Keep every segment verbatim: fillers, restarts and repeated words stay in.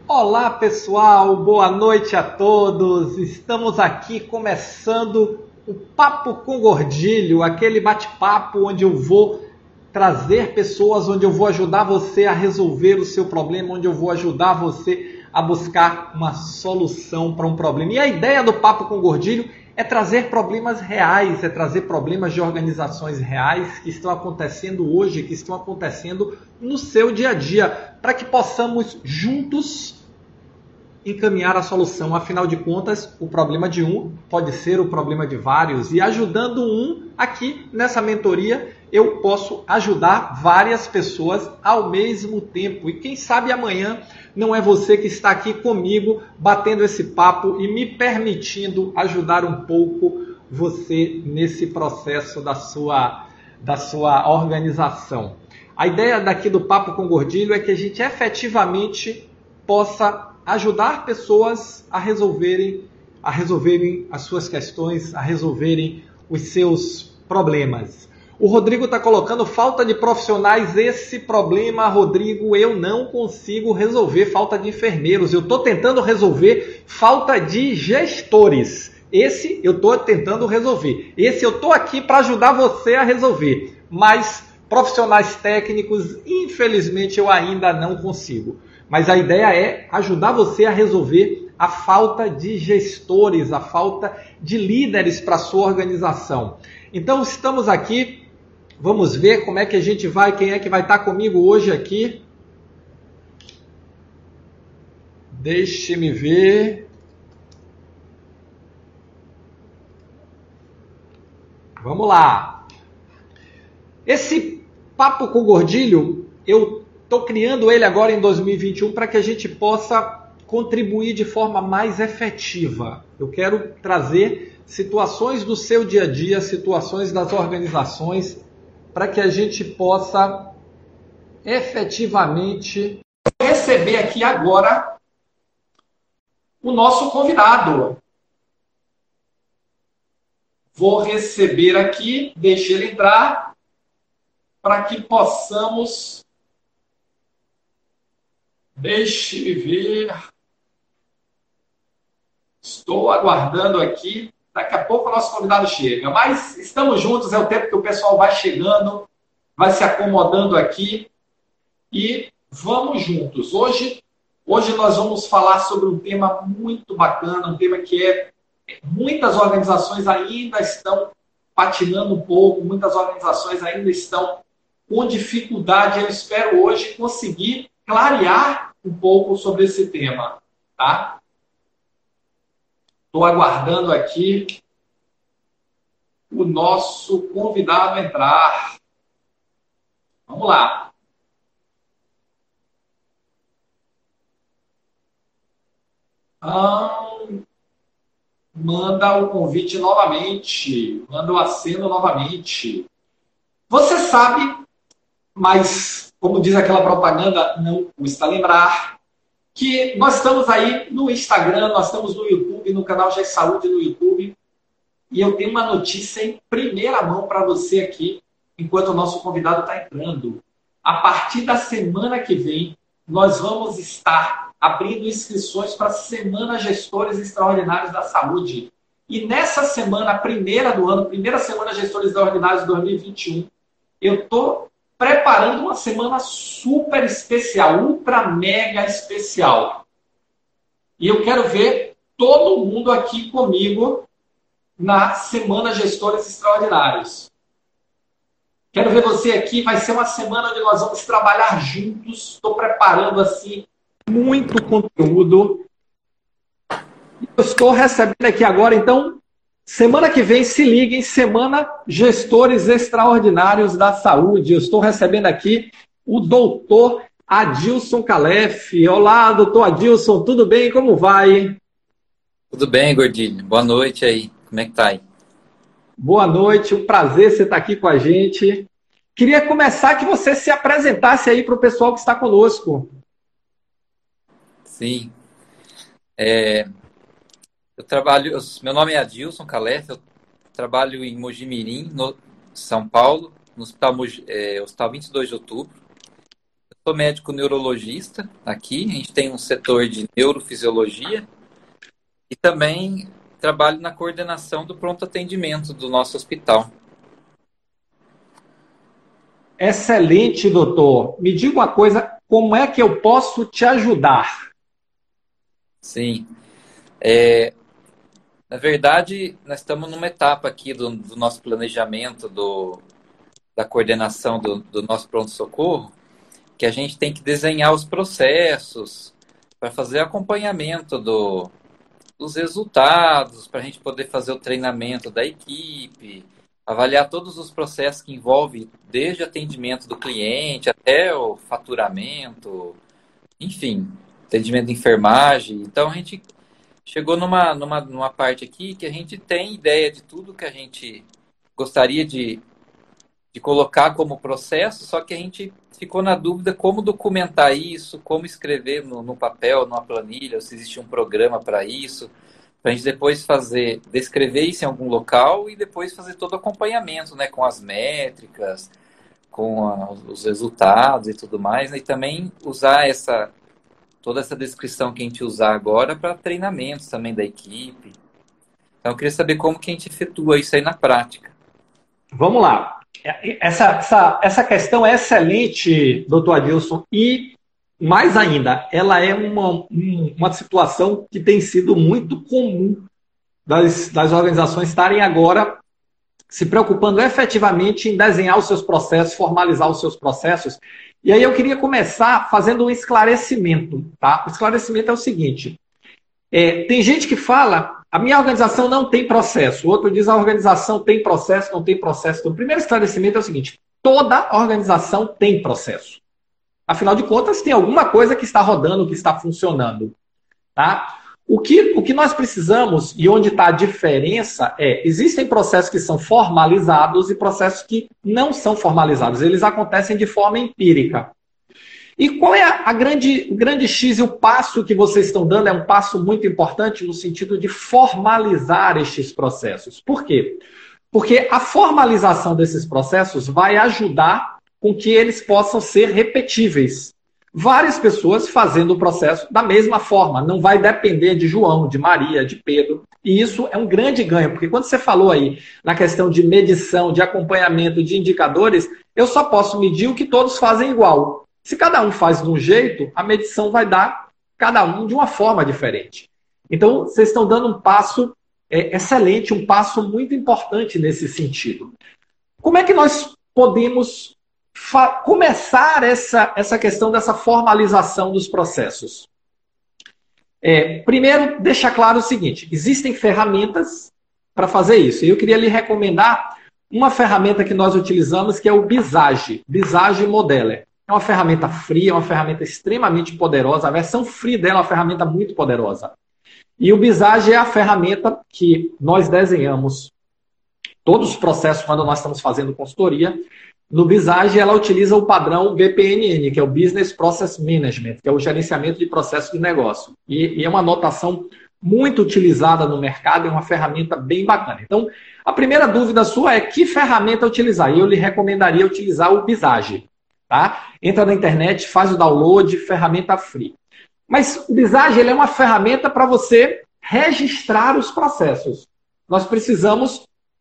Olá pessoal, boa noite a todos. Estamos aqui começando o Papo com Gordilho, aquele bate-papo onde eu vou trazer pessoas, onde eu vou ajudar você a resolver o seu problema, onde eu vou ajudar você a buscar uma solução para um problema. E a ideia do Papo com Gordilho é trazer problemas reais, é trazer problemas de organizações reais que estão acontecendo hoje, que estão acontecendo no seu dia a dia, para que possamos juntos encaminhar a solução. Afinal de contas, o problema de um pode ser o problema de vários. E ajudando um, aqui nessa mentoria, eu posso ajudar várias pessoas ao mesmo tempo. E quem sabe amanhã não é você que está aqui comigo, batendo esse papo e me permitindo ajudar um pouco você nesse processo da sua, da sua organização. A ideia daqui do Papo com Gordilho é que a gente efetivamente possa ajudar pessoas a resolverem, a resolverem as suas questões, a resolverem os seus problemas. O Rodrigo está colocando falta de profissionais. Esse problema, Rodrigo, eu não consigo resolver. Falta de enfermeiros. Eu estou tentando resolver falta de gestores. Esse eu estou tentando resolver. Esse eu estou aqui para ajudar você a resolver. Mas profissionais técnicos, infelizmente, eu ainda não consigo. Mas a ideia é ajudar você a resolver a falta de gestores, a falta de líderes para a sua organização. Então estamos aqui, vamos ver como é que a gente vai, quem é que vai estar comigo hoje aqui. Deixe-me ver. Vamos lá. Esse Papo com o Gordilho, eu estou criando ele agora em dois mil e vinte e um para que a gente possa contribuir de forma mais efetiva. Eu quero trazer situações do seu dia a dia, situações das organizações, para que a gente possa efetivamente receber aqui agora o nosso convidado. Vou receber aqui, deixe ele entrar, para que possamos... Deixe-me ver. Estou aguardando aqui. Daqui a pouco o nosso convidado chega. Mas estamos juntos, é o tempo que o pessoal vai chegando, vai se acomodando aqui. E vamos juntos. Hoje, hoje nós vamos falar sobre um tema muito bacana, um tema que é... Muitas organizações ainda estão patinando um pouco, muitas organizações ainda estão com dificuldade. Eu espero hoje conseguir clarear um pouco sobre esse tema, tá? Estou aguardando aqui o nosso convidado entrar. Vamos lá. Ah, manda o convite novamente, manda o aceno novamente. Você sabe, mas... como diz aquela propaganda, não custa lembrar, que nós estamos aí no Instagram, nós estamos no YouTube, no canal G Saúde no YouTube, e eu tenho uma notícia em primeira mão para você aqui, enquanto o nosso convidado está entrando. A partir da semana que vem, nós vamos estar abrindo inscrições para a Semana Gestores Extraordinários da Saúde. E nessa semana, primeira do ano, primeira Semana Gestores Extraordinários de dois mil e vinte e um, eu estou preparando uma semana super especial, ultra mega especial. E eu quero ver todo mundo aqui comigo na Semana Gestores Extraordinários. Quero ver você aqui, vai ser uma semana onde nós vamos trabalhar juntos. Estou preparando assim muito conteúdo. Eu estou recebendo aqui agora, então, semana que vem, se liguem, Semana Gestores Extraordinários da Saúde. Eu estou recebendo aqui o doutor Adilson Calef. Olá, doutor Adilson, tudo bem? Como vai? Tudo bem, Gordilho. Boa noite aí. Como é que tá aí? Boa noite, um prazer você estar aqui com a gente. Queria começar que você se apresentasse aí para o pessoal que está conosco. Sim. É... Eu trabalho, eu- meu nome é Adilson Calef, eu trabalho em Mogi Mirim, no São Paulo, no Hospital, Mogi- é, Hospital vinte e dois de Outubro. sou médico neurologista aqui, a gente tem um setor de neurofisiologia e também trabalho na coordenação do pronto atendimento do nosso hospital. Excelente, doutor. Me diga uma coisa, como é que eu posso te ajudar? Sim. É, na verdade, nós estamos numa etapa aqui do, do nosso planejamento, do, da coordenação do, do nosso pronto-socorro, que a gente tem que desenhar os processos para fazer acompanhamento do, dos resultados, para a gente poder fazer o treinamento da equipe, avaliar todos os processos que envolvem desde o atendimento do cliente até o faturamento, enfim, atendimento de enfermagem. Então, a gente chegou numa, numa, numa parte aqui que a gente tem ideia de tudo que a gente gostaria de, de colocar como processo, só que a gente ficou na dúvida como documentar isso, como escrever no, no papel, numa planilha, se existe um programa para isso, para a gente depois fazer, descrever isso em algum local e depois fazer todo o acompanhamento, né, com as métricas, com a, os resultados e tudo mais, né, e também usar essa, toda essa descrição que a gente usar agora para treinamentos também da equipe. Então, eu queria saber como que a gente efetua isso aí na prática. Vamos lá. Essa, essa, essa questão é excelente, doutor Adilson, e mais ainda, ela é uma, uma situação que tem sido muito comum das, das organizações estarem agora se preocupando efetivamente em desenhar os seus processos, formalizar os seus processos. E aí eu queria começar fazendo um esclarecimento. Tá? O esclarecimento é o seguinte, é, tem gente que fala, a minha organização não tem processo, o outro diz a organização tem processo, não tem processo. Então, o primeiro esclarecimento é o seguinte, toda organização tem processo. Afinal de contas, tem alguma coisa que está rodando, que está funcionando. Tá? O que, o que nós precisamos, e onde está a diferença, é, existem processos que são formalizados e processos que não são formalizados. Eles acontecem de forma empírica. E qual é a, a grande, o grande X e o passo que vocês estão dando? É um passo muito importante no sentido de formalizar estes processos. Por quê? Porque a formalização desses processos vai ajudar com que eles possam ser repetíveis. Várias pessoas fazendo o processo da mesma forma. Não vai depender de João, de Maria, de Pedro. E isso é um grande ganho, porque quando você falou aí na questão de medição, de acompanhamento, de indicadores, eu só posso medir o que todos fazem igual. Se cada um faz de um jeito, a medição vai dar cada um de uma forma diferente. Então, vocês estão dando um passo é, excelente, um passo muito importante nesse sentido. Como é que nós podemos começar essa, essa questão dessa formalização dos processos? É, primeiro, deixar claro o seguinte, existem ferramentas para fazer isso. E eu queria lhe recomendar uma ferramenta que nós utilizamos, que é o Visage, Visage Modeler. É uma ferramenta free, é uma ferramenta extremamente poderosa. A versão free dela é uma ferramenta muito poderosa. E o Visage é a ferramenta que nós desenhamos todos os processos quando nós estamos fazendo consultoria. No Visage, ela utiliza o padrão B P M N, que é o Business Process Management, que é o gerenciamento de processos de negócio. E, e é uma notação muito utilizada no mercado, é uma ferramenta bem bacana. Então, a primeira dúvida sua é que ferramenta utilizar. E eu lhe recomendaria utilizar o Visage. Tá? Entra na internet, faz o download, ferramenta free. Mas o Visage ele é uma ferramenta para você registrar os processos. Nós precisamos...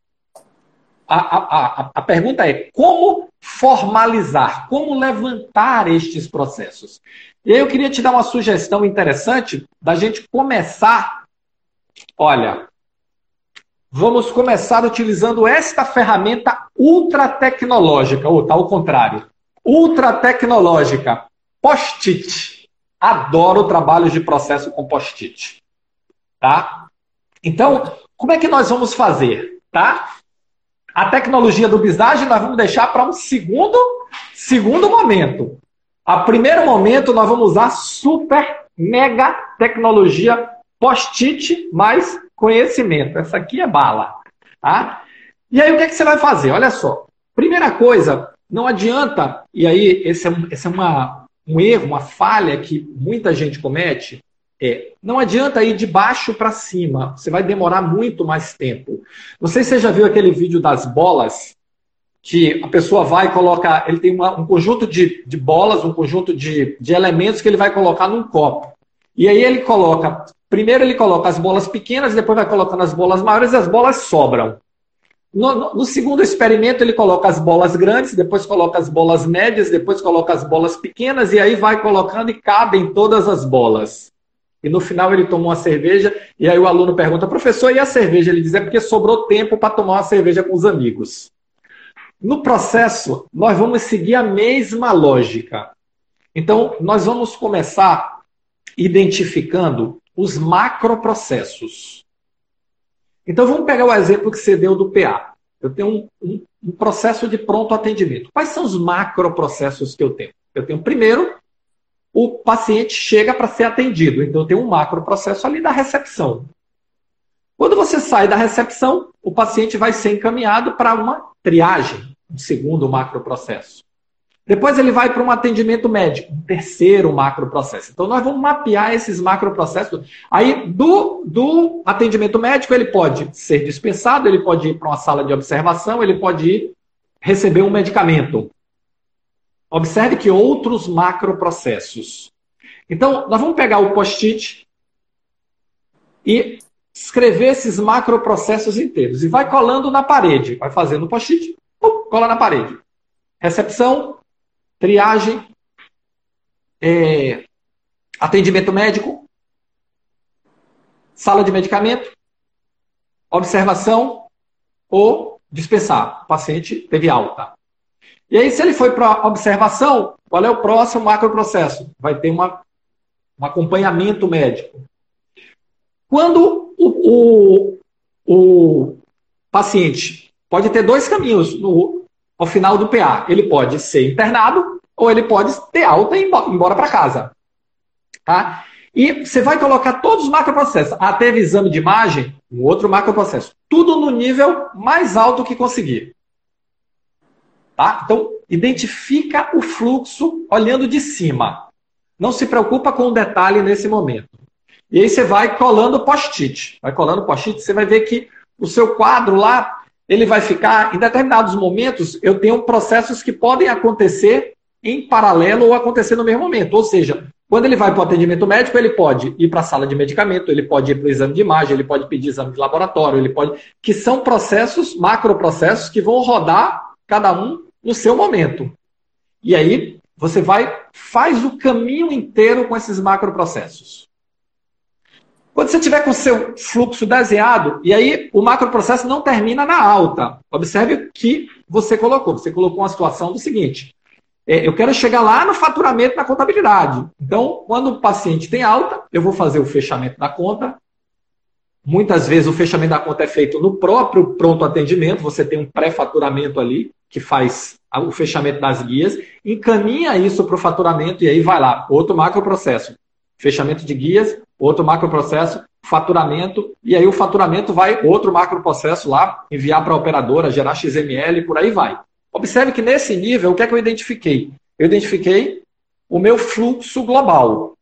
A, a, a, a pergunta é como formalizar, como levantar estes processos. E aí eu queria te dar uma sugestão interessante da gente começar. Olha, vamos começar utilizando esta ferramenta ultra tecnológica, ou tá ao contrário, ultra tecnológica, Post-it. Adoro trabalhos de processo com Post-it. Tá? Então, como é que nós vamos fazer? Tá? A tecnologia do Visage nós vamos deixar para um segundo, segundo momento. A primeiro momento nós vamos usar super, mega tecnologia Post-it mais conhecimento. Essa aqui é bala. Tá? E aí o que, é que você vai fazer? Olha só. Primeira coisa, não adianta, e aí esse é, esse é uma, um erro, uma falha que muita gente comete, é, não adianta ir de baixo para cima, você vai demorar muito mais tempo. Não sei se você já viu aquele vídeo das bolas, que a pessoa vai colocar, ele tem uma, um conjunto de, de bolas, um conjunto de, de elementos que ele vai colocar num copo. E aí ele coloca, primeiro ele coloca as bolas pequenas, depois vai colocando as bolas maiores e as bolas sobram. No, no, no segundo experimento ele coloca as bolas grandes, depois coloca as bolas médias, depois coloca as bolas pequenas e aí vai colocando e cabem todas as bolas. E no final ele toma uma cerveja e aí o aluno pergunta, professor, e a cerveja? Ele diz, é porque sobrou tempo para tomar uma cerveja com os amigos. No processo, nós vamos seguir a mesma lógica. Então, nós vamos começar identificando os macroprocessos. Então, vamos pegar o exemplo que você deu do P A. Eu tenho um, um, um processo de pronto atendimento. Quais são os macroprocessos que eu tenho? Eu tenho, primeiro, o paciente chega para ser atendido. Então, eu tenho um macroprocesso ali da recepção. Quando você sai da recepção, o paciente vai ser encaminhado para uma triagem, um segundo macroprocesso. Depois ele vai para um atendimento médico, um terceiro macroprocesso. Então, nós vamos mapear esses macroprocessos. Aí, do, do atendimento médico, ele pode ser dispensado, ele pode ir para uma sala de observação, ele pode ir receber um medicamento. Observe que outros macroprocessos. Então, nós vamos pegar o post-it e escrever esses macroprocessos inteiros. E vai colando na parede. Vai fazendo o post-it, cola na parede. Recepção, triagem, é, atendimento médico, sala de medicamento, observação ou dispensar. O paciente teve alta. E aí, se ele foi para observação, qual é o próximo macroprocesso? Vai ter uma, um acompanhamento médico. Quando o, o, o paciente pode ter dois caminhos no, ao final do P A. Ele pode ser internado ou ele pode ter alta e ir embora para casa. Tá? E você vai colocar todos os macroprocessos. Ah, teve exame de imagem, um outro macroprocesso. Tudo no nível mais alto que conseguir. Tá? Então, identifica o fluxo olhando de cima. Não se preocupa com o detalhe nesse momento. E aí você vai colando post-it. Vai colando post-it, você vai ver que o seu quadro lá, ele vai ficar, em determinados momentos, eu tenho processos que podem acontecer em paralelo ou acontecer no mesmo momento. Ou seja, quando ele vai para o atendimento médico, ele pode ir para a sala de medicamento, ele pode ir para o exame de imagem, ele pode pedir exame de laboratório, ele pode... que são processos, macroprocessos, que vão rodar cada um no seu momento. E aí, você vai, faz o caminho inteiro com esses macroprocessos. Quando você tiver com o seu fluxo desenhado, e aí o macroprocesso não termina na alta. Observe o que você colocou. Você colocou uma situação do seguinte, é, eu quero chegar lá no faturamento na contabilidade. Então, quando o paciente tem alta, eu vou fazer o fechamento da conta. Muitas vezes o fechamento da conta é feito no próprio pronto atendimento, você tem um pré-faturamento ali, que faz o fechamento das guias, encaminha isso para o faturamento e aí vai lá, outro macroprocesso. Fechamento de guias, outro macroprocesso, faturamento, e aí o faturamento vai, outro macroprocesso lá, enviar para a operadora, gerar X M L, por aí vai. Observe que nesse nível, o que é que eu identifiquei? Eu identifiquei o meu fluxo global.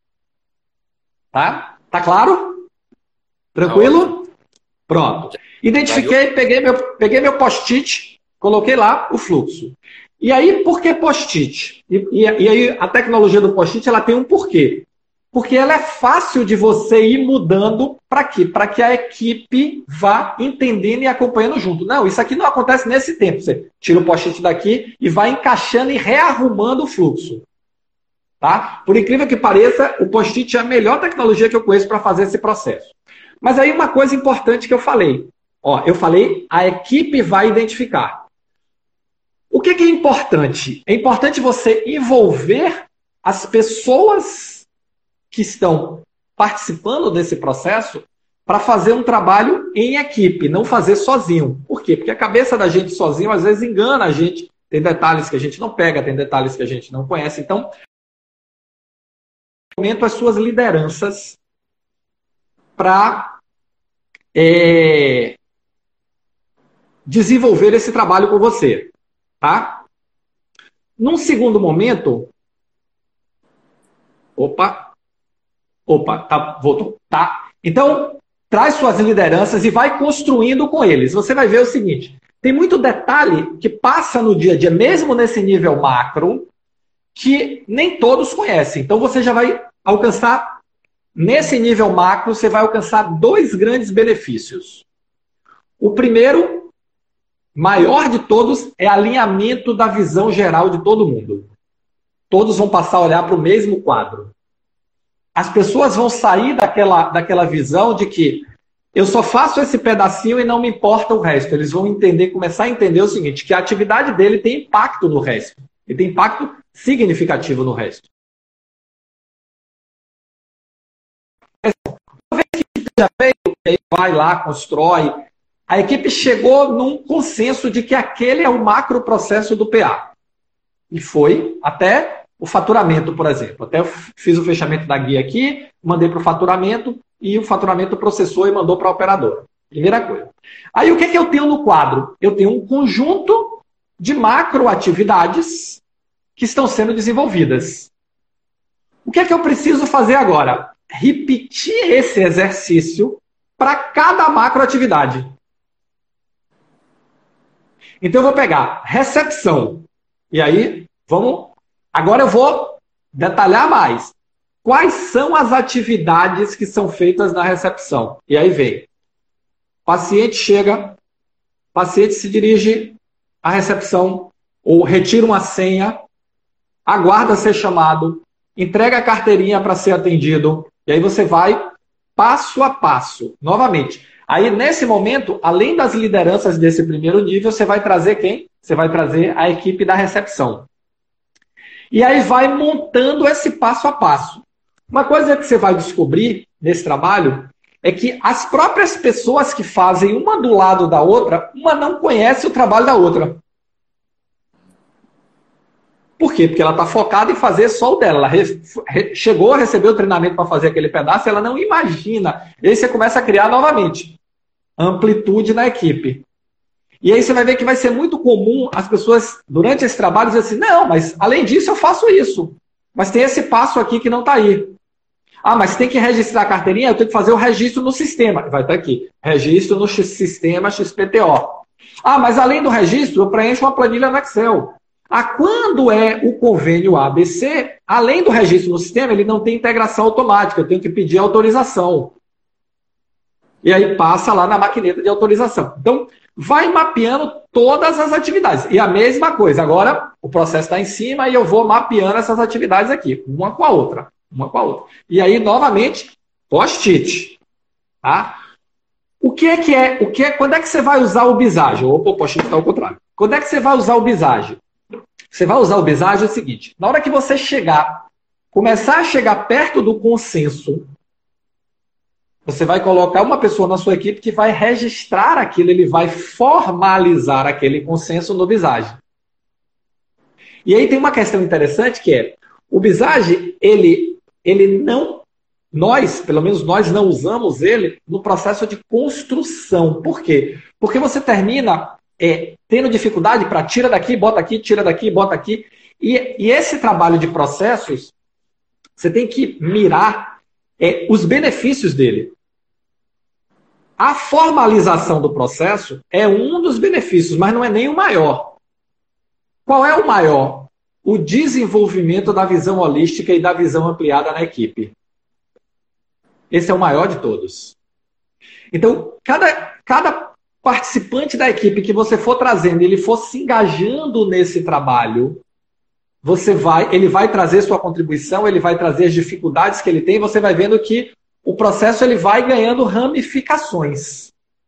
Tá? Tá claro? Tranquilo? Pronto. Identifiquei, peguei meu, peguei meu post-it, coloquei lá o fluxo. E aí, por que post-it? E, e, e aí, a tecnologia do post-it, ela tem um porquê. Porque ela é fácil de você ir mudando para quê? Para que a equipe vá entendendo e acompanhando junto. Não, isso aqui não acontece nesse tempo. Você tira o post-it daqui e vai encaixando e rearrumando o fluxo. Tá? Por incrível que pareça, o post-it é a melhor tecnologia que eu conheço para fazer esse processo. Mas aí uma coisa importante que eu falei. Ó, eu falei, a equipe vai identificar. O que, que é importante? É importante você envolver as pessoas que estão participando desse processo para fazer um trabalho em equipe, não fazer sozinho. Por quê? Porque a cabeça da gente sozinho às vezes engana a gente. Tem detalhes que a gente não pega, tem detalhes que a gente não conhece. Então, aumento as suas lideranças para é, desenvolver esse trabalho com você. Tá? Num segundo momento... Opa... Opa, tá, voltou. Tá? Então, traz suas lideranças e vai construindo com eles. Você vai ver o seguinte, tem muito detalhe que passa no dia a dia, mesmo nesse nível macro, que nem todos conhecem. Então você já vai alcançar, nesse nível macro, você vai alcançar dois grandes benefícios. O primeiro, maior de todos, é alinhamento da visão geral de todo mundo. Todos vão passar a olhar para o mesmo quadro. As pessoas vão sair daquela, daquela visão de que eu só faço esse pedacinho e não me importa o resto. Eles vão entender, começar a entender o seguinte, que a atividade dele tem impacto no resto. E tem impacto significativo no resto. Uma vez que já veio, vai lá, constrói, a equipe chegou num consenso de que aquele é o macro processo do P A. E foi até o faturamento, por exemplo. Até eu fiz o fechamento da guia aqui, mandei para o faturamento, e o faturamento processou e mandou para a operadora. Primeira coisa. Aí o que, que eu tenho no quadro? Eu tenho um conjunto de macroatividades que estão sendo desenvolvidas. O que é que eu preciso fazer agora? Repetir esse exercício para cada macroatividade. Então eu vou pegar recepção. E aí, vamos... Agora eu vou detalhar mais. Quais são as atividades que são feitas na recepção? E aí vem. Paciente chega, paciente se dirige à recepção, ou retira uma senha, aguarda ser chamado, entrega a carteirinha para ser atendido, e aí você vai passo a passo. Novamente. Aí, nesse momento, além das lideranças desse primeiro nível, você vai trazer quem? Você vai trazer a equipe da recepção. E aí vai montando esse passo a passo. Uma coisa que você vai descobrir nesse trabalho é que as próprias pessoas que fazem uma do lado da outra, uma não conhece o trabalho da outra. Por quê? Porque ela está focada em fazer só o dela. Ela re, re, chegou a receber o treinamento para fazer aquele pedaço, ela não imagina. E aí você começa a criar novamente amplitude na equipe. E aí você vai ver que vai ser muito comum as pessoas, durante esse trabalho, dizer assim, não, mas além disso eu faço isso. Mas tem esse passo aqui que não está aí. Ah, mas tem que registrar a carteirinha? Eu tenho que fazer o registro no sistema. Vai estar aqui. Registro no sistema X P T O. Ah, mas além do registro, eu preencho uma planilha no Excel. Ah, quando é o convênio A B C, além do registro no sistema, ele não tem integração automática. Eu tenho que pedir autorização. E aí passa lá na maquineta de autorização. Então, vai mapeando todas as atividades. E a mesma coisa. Agora, o processo está em cima e eu vou mapeando essas atividades aqui, uma com a outra. Uma com a outra. E aí, novamente, post-it. Tá? O que é que é? O que é quando é que você vai usar o bisagem? Opa, o post-it está ao contrário. Quando é que você vai usar o bisagem? Você vai usar o bisagem é o seguinte. Na hora que você chegar, começar a chegar perto do consenso, você vai colocar uma pessoa na sua equipe que vai registrar aquilo, ele vai formalizar aquele consenso no bisagem. E aí tem uma questão interessante que é, o bisagem, ele, ele não, nós, pelo menos nós não usamos ele no processo de construção. Por quê? Porque você termina é, tendo dificuldade para tira daqui, bota aqui, tira daqui, bota aqui. E, e esse trabalho de processos, você tem que mirar é, os benefícios dele. A formalização do processo é um dos benefícios, mas não é nem o maior. Qual é o maior? O desenvolvimento da visão holística e da visão ampliada na equipe. Esse é o maior de todos. Então, cada, cada participante da equipe que você for trazendo, ele for se engajando nesse trabalho, você vai, ele vai trazer sua contribuição, ele vai trazer as dificuldades que ele tem, você vai vendo que o processo ele vai ganhando ramificações.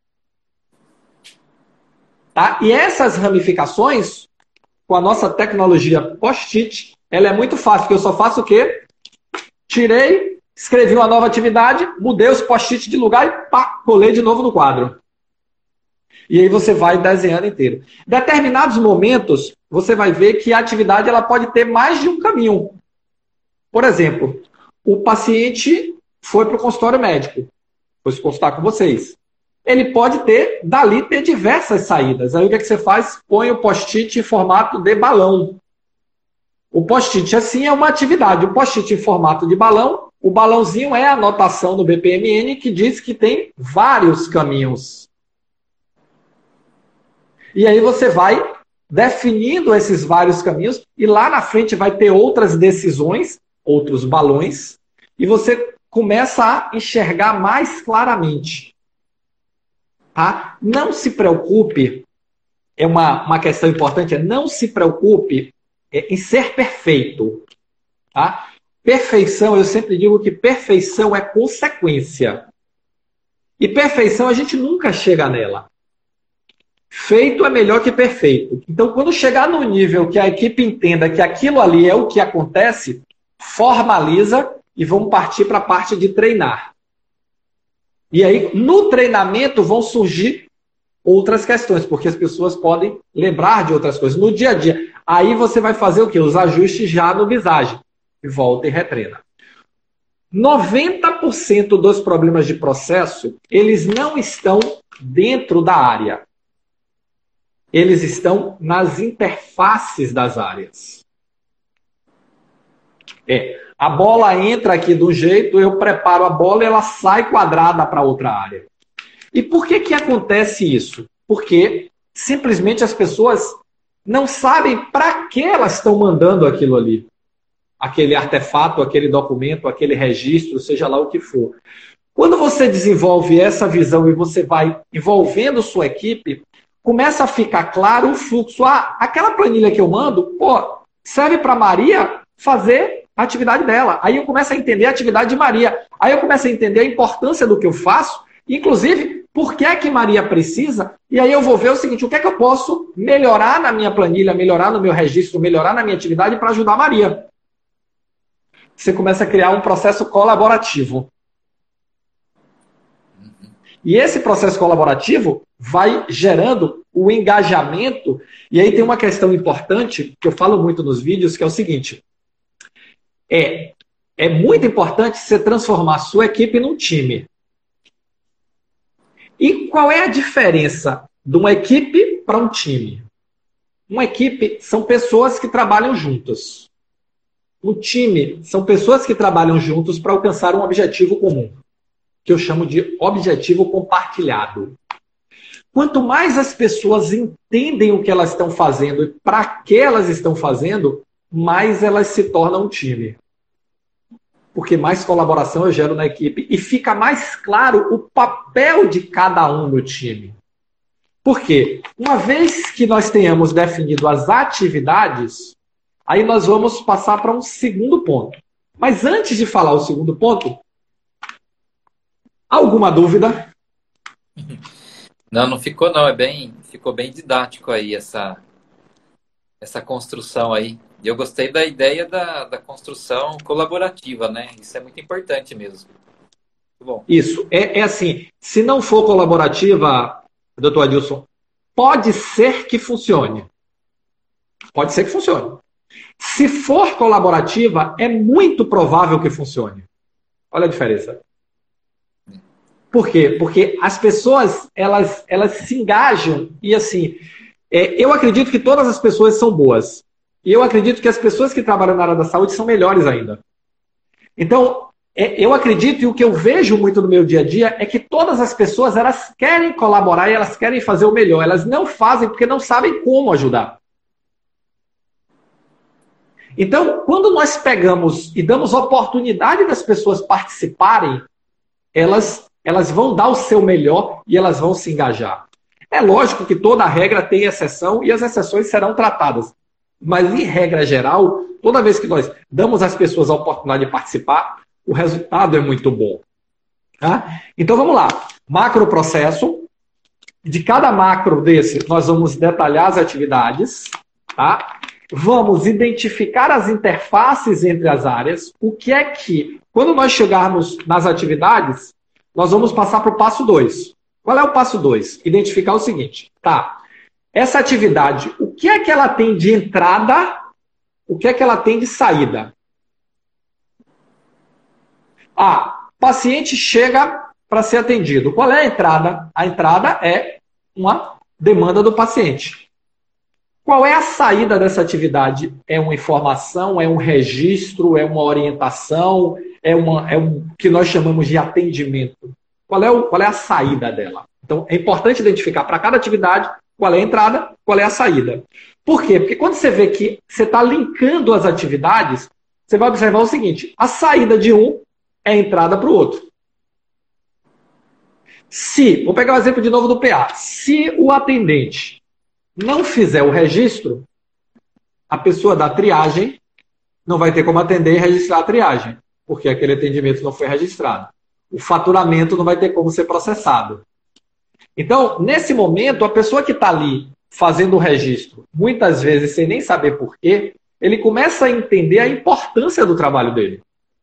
Tá? E essas ramificações, com a nossa tecnologia post-it, ela é muito fácil, porque eu só faço o quê? Tirei, escrevi uma nova atividade, mudei os post-it de lugar e pá, colei de novo no quadro. E aí você vai desenhando inteiro. Em determinados momentos, você vai ver que a atividade ela pode ter mais de um caminho. Por exemplo, o paciente foi para o consultório médico, foi se consultar com vocês. Ele pode ter, dali, ter diversas saídas. Aí o que, é que você faz? Põe o post-it em formato de balão. O post-it, assim, é uma atividade. O post-it em formato de balão, o balãozinho é a anotação do B P M N que diz que tem vários caminhos. E aí você vai definindo esses vários caminhos e lá na frente vai ter outras decisões, outros balões, e você começa a enxergar mais claramente. Tá? Não se preocupe, é uma, uma questão importante, é não se preocupe em ser perfeito. Tá? Perfeição, eu sempre digo que perfeição é consequência. E perfeição a gente nunca chega nela. Feito é melhor que perfeito. Então, quando chegar no nível que a equipe entenda que aquilo ali é o que acontece, formaliza e vamos partir para a parte de treinar. E aí, no treinamento, vão surgir outras questões, porque as pessoas podem lembrar de outras coisas. No dia a dia, aí você vai fazer o quê? Os ajustes já no visagem. E volta e retreina. noventa por cento dos problemas de processo, eles não estão dentro da área. Eles estão nas interfaces das áreas. É, a bola entra aqui de um jeito, eu preparo a bola e ela sai quadrada para outra área. E por que que acontece isso? Porque simplesmente as pessoas não sabem para que elas estão mandando aquilo ali. Aquele artefato, aquele documento, aquele registro, seja lá o que for. Quando você desenvolve essa visão e você vai envolvendo sua equipe, começa a ficar claro o fluxo. Ah, aquela planilha que eu mando, pô, serve para Maria fazer a atividade dela. Aí eu começo a entender a atividade de Maria. Aí eu começo a entender a importância do que eu faço, inclusive, por que é que Maria precisa. E aí eu vou ver o seguinte, o que é que eu posso melhorar na minha planilha, melhorar no meu registro, melhorar na minha atividade para ajudar a Maria. Você começa a criar um processo colaborativo. E esse processo colaborativo vai gerando o engajamento. E aí tem uma questão importante, que eu falo muito nos vídeos, que é o seguinte. É, é muito importante você transformar a sua equipe num time. E qual é a diferença de uma equipe para um time? Uma equipe são pessoas que trabalham juntas. Um time são pessoas que trabalham juntos para alcançar um objetivo comum, que eu chamo de objetivo compartilhado. Quanto mais as pessoas entendem o que elas estão fazendo e para que elas estão fazendo, mais elas se tornam um time. Porque mais colaboração eu gero na equipe e fica mais claro o papel de cada um no time. Por quê? Uma vez que nós tenhamos definido as atividades, aí nós vamos passar para um segundo ponto. Mas antes de falar o segundo ponto, alguma dúvida? Não, não ficou não. É bem, ficou bem didático aí essa, essa construção aí. E eu gostei da ideia da, da construção colaborativa, né? Isso é muito importante mesmo. Muito bom. Isso. É, é assim, se não for colaborativa, doutor Adilson, pode ser que funcione. Pode ser que funcione. Se for colaborativa, é muito provável que funcione. Olha a diferença. Por quê? Porque as pessoas, elas, elas se engajam e assim, é, eu acredito que todas as pessoas são boas. E eu acredito que as pessoas que trabalham na área da saúde são melhores ainda. Então, é, eu acredito e o que eu vejo muito no meu dia a dia é que todas as pessoas, elas querem colaborar e elas querem fazer o melhor. Elas não fazem porque não sabem como ajudar. Então, quando nós pegamos e damos oportunidade das pessoas participarem, elas, elas vão dar o seu melhor e elas vão se engajar. É lógico que toda regra tem exceção e as exceções serão tratadas. Mas, em regra geral, toda vez que nós damos às pessoas a oportunidade de participar, o resultado é muito bom. Tá? Então, vamos lá. Macro processo. De cada macro desse, nós vamos detalhar as atividades. Tá? Vamos identificar as interfaces entre as áreas. O que é que, quando nós chegarmos nas atividades, nós vamos passar para o passo dois. Qual é o passo dois? Identificar o seguinte. Tá. Essa atividade, o que é que ela tem de entrada, o que é que ela tem de saída? Ah, paciente chega para ser atendido. Qual é a entrada? A entrada é uma demanda do paciente. Qual é a saída dessa atividade? É uma informação, é um registro, é uma orientação, é, uma, é um que nós chamamos de atendimento. Qual é, o, qual é a saída dela? Então, é importante identificar para cada atividade qual é a entrada, qual é a saída. Por quê? Porque quando você vê que você está linkando as atividades, você vai observar o seguinte, a saída de um é a entrada para o outro. Se, vou pegar o exemplo de novo do P A, se o atendente não fizer o registro, a pessoa da triagem não vai ter como atender e registrar a triagem, porque aquele atendimento não foi registrado. O faturamento não vai ter como ser processado. Então, nesse momento, a pessoa que está ali fazendo o registro, muitas vezes sem nem saber por quê, ele começa a entender a importância do trabalho dele.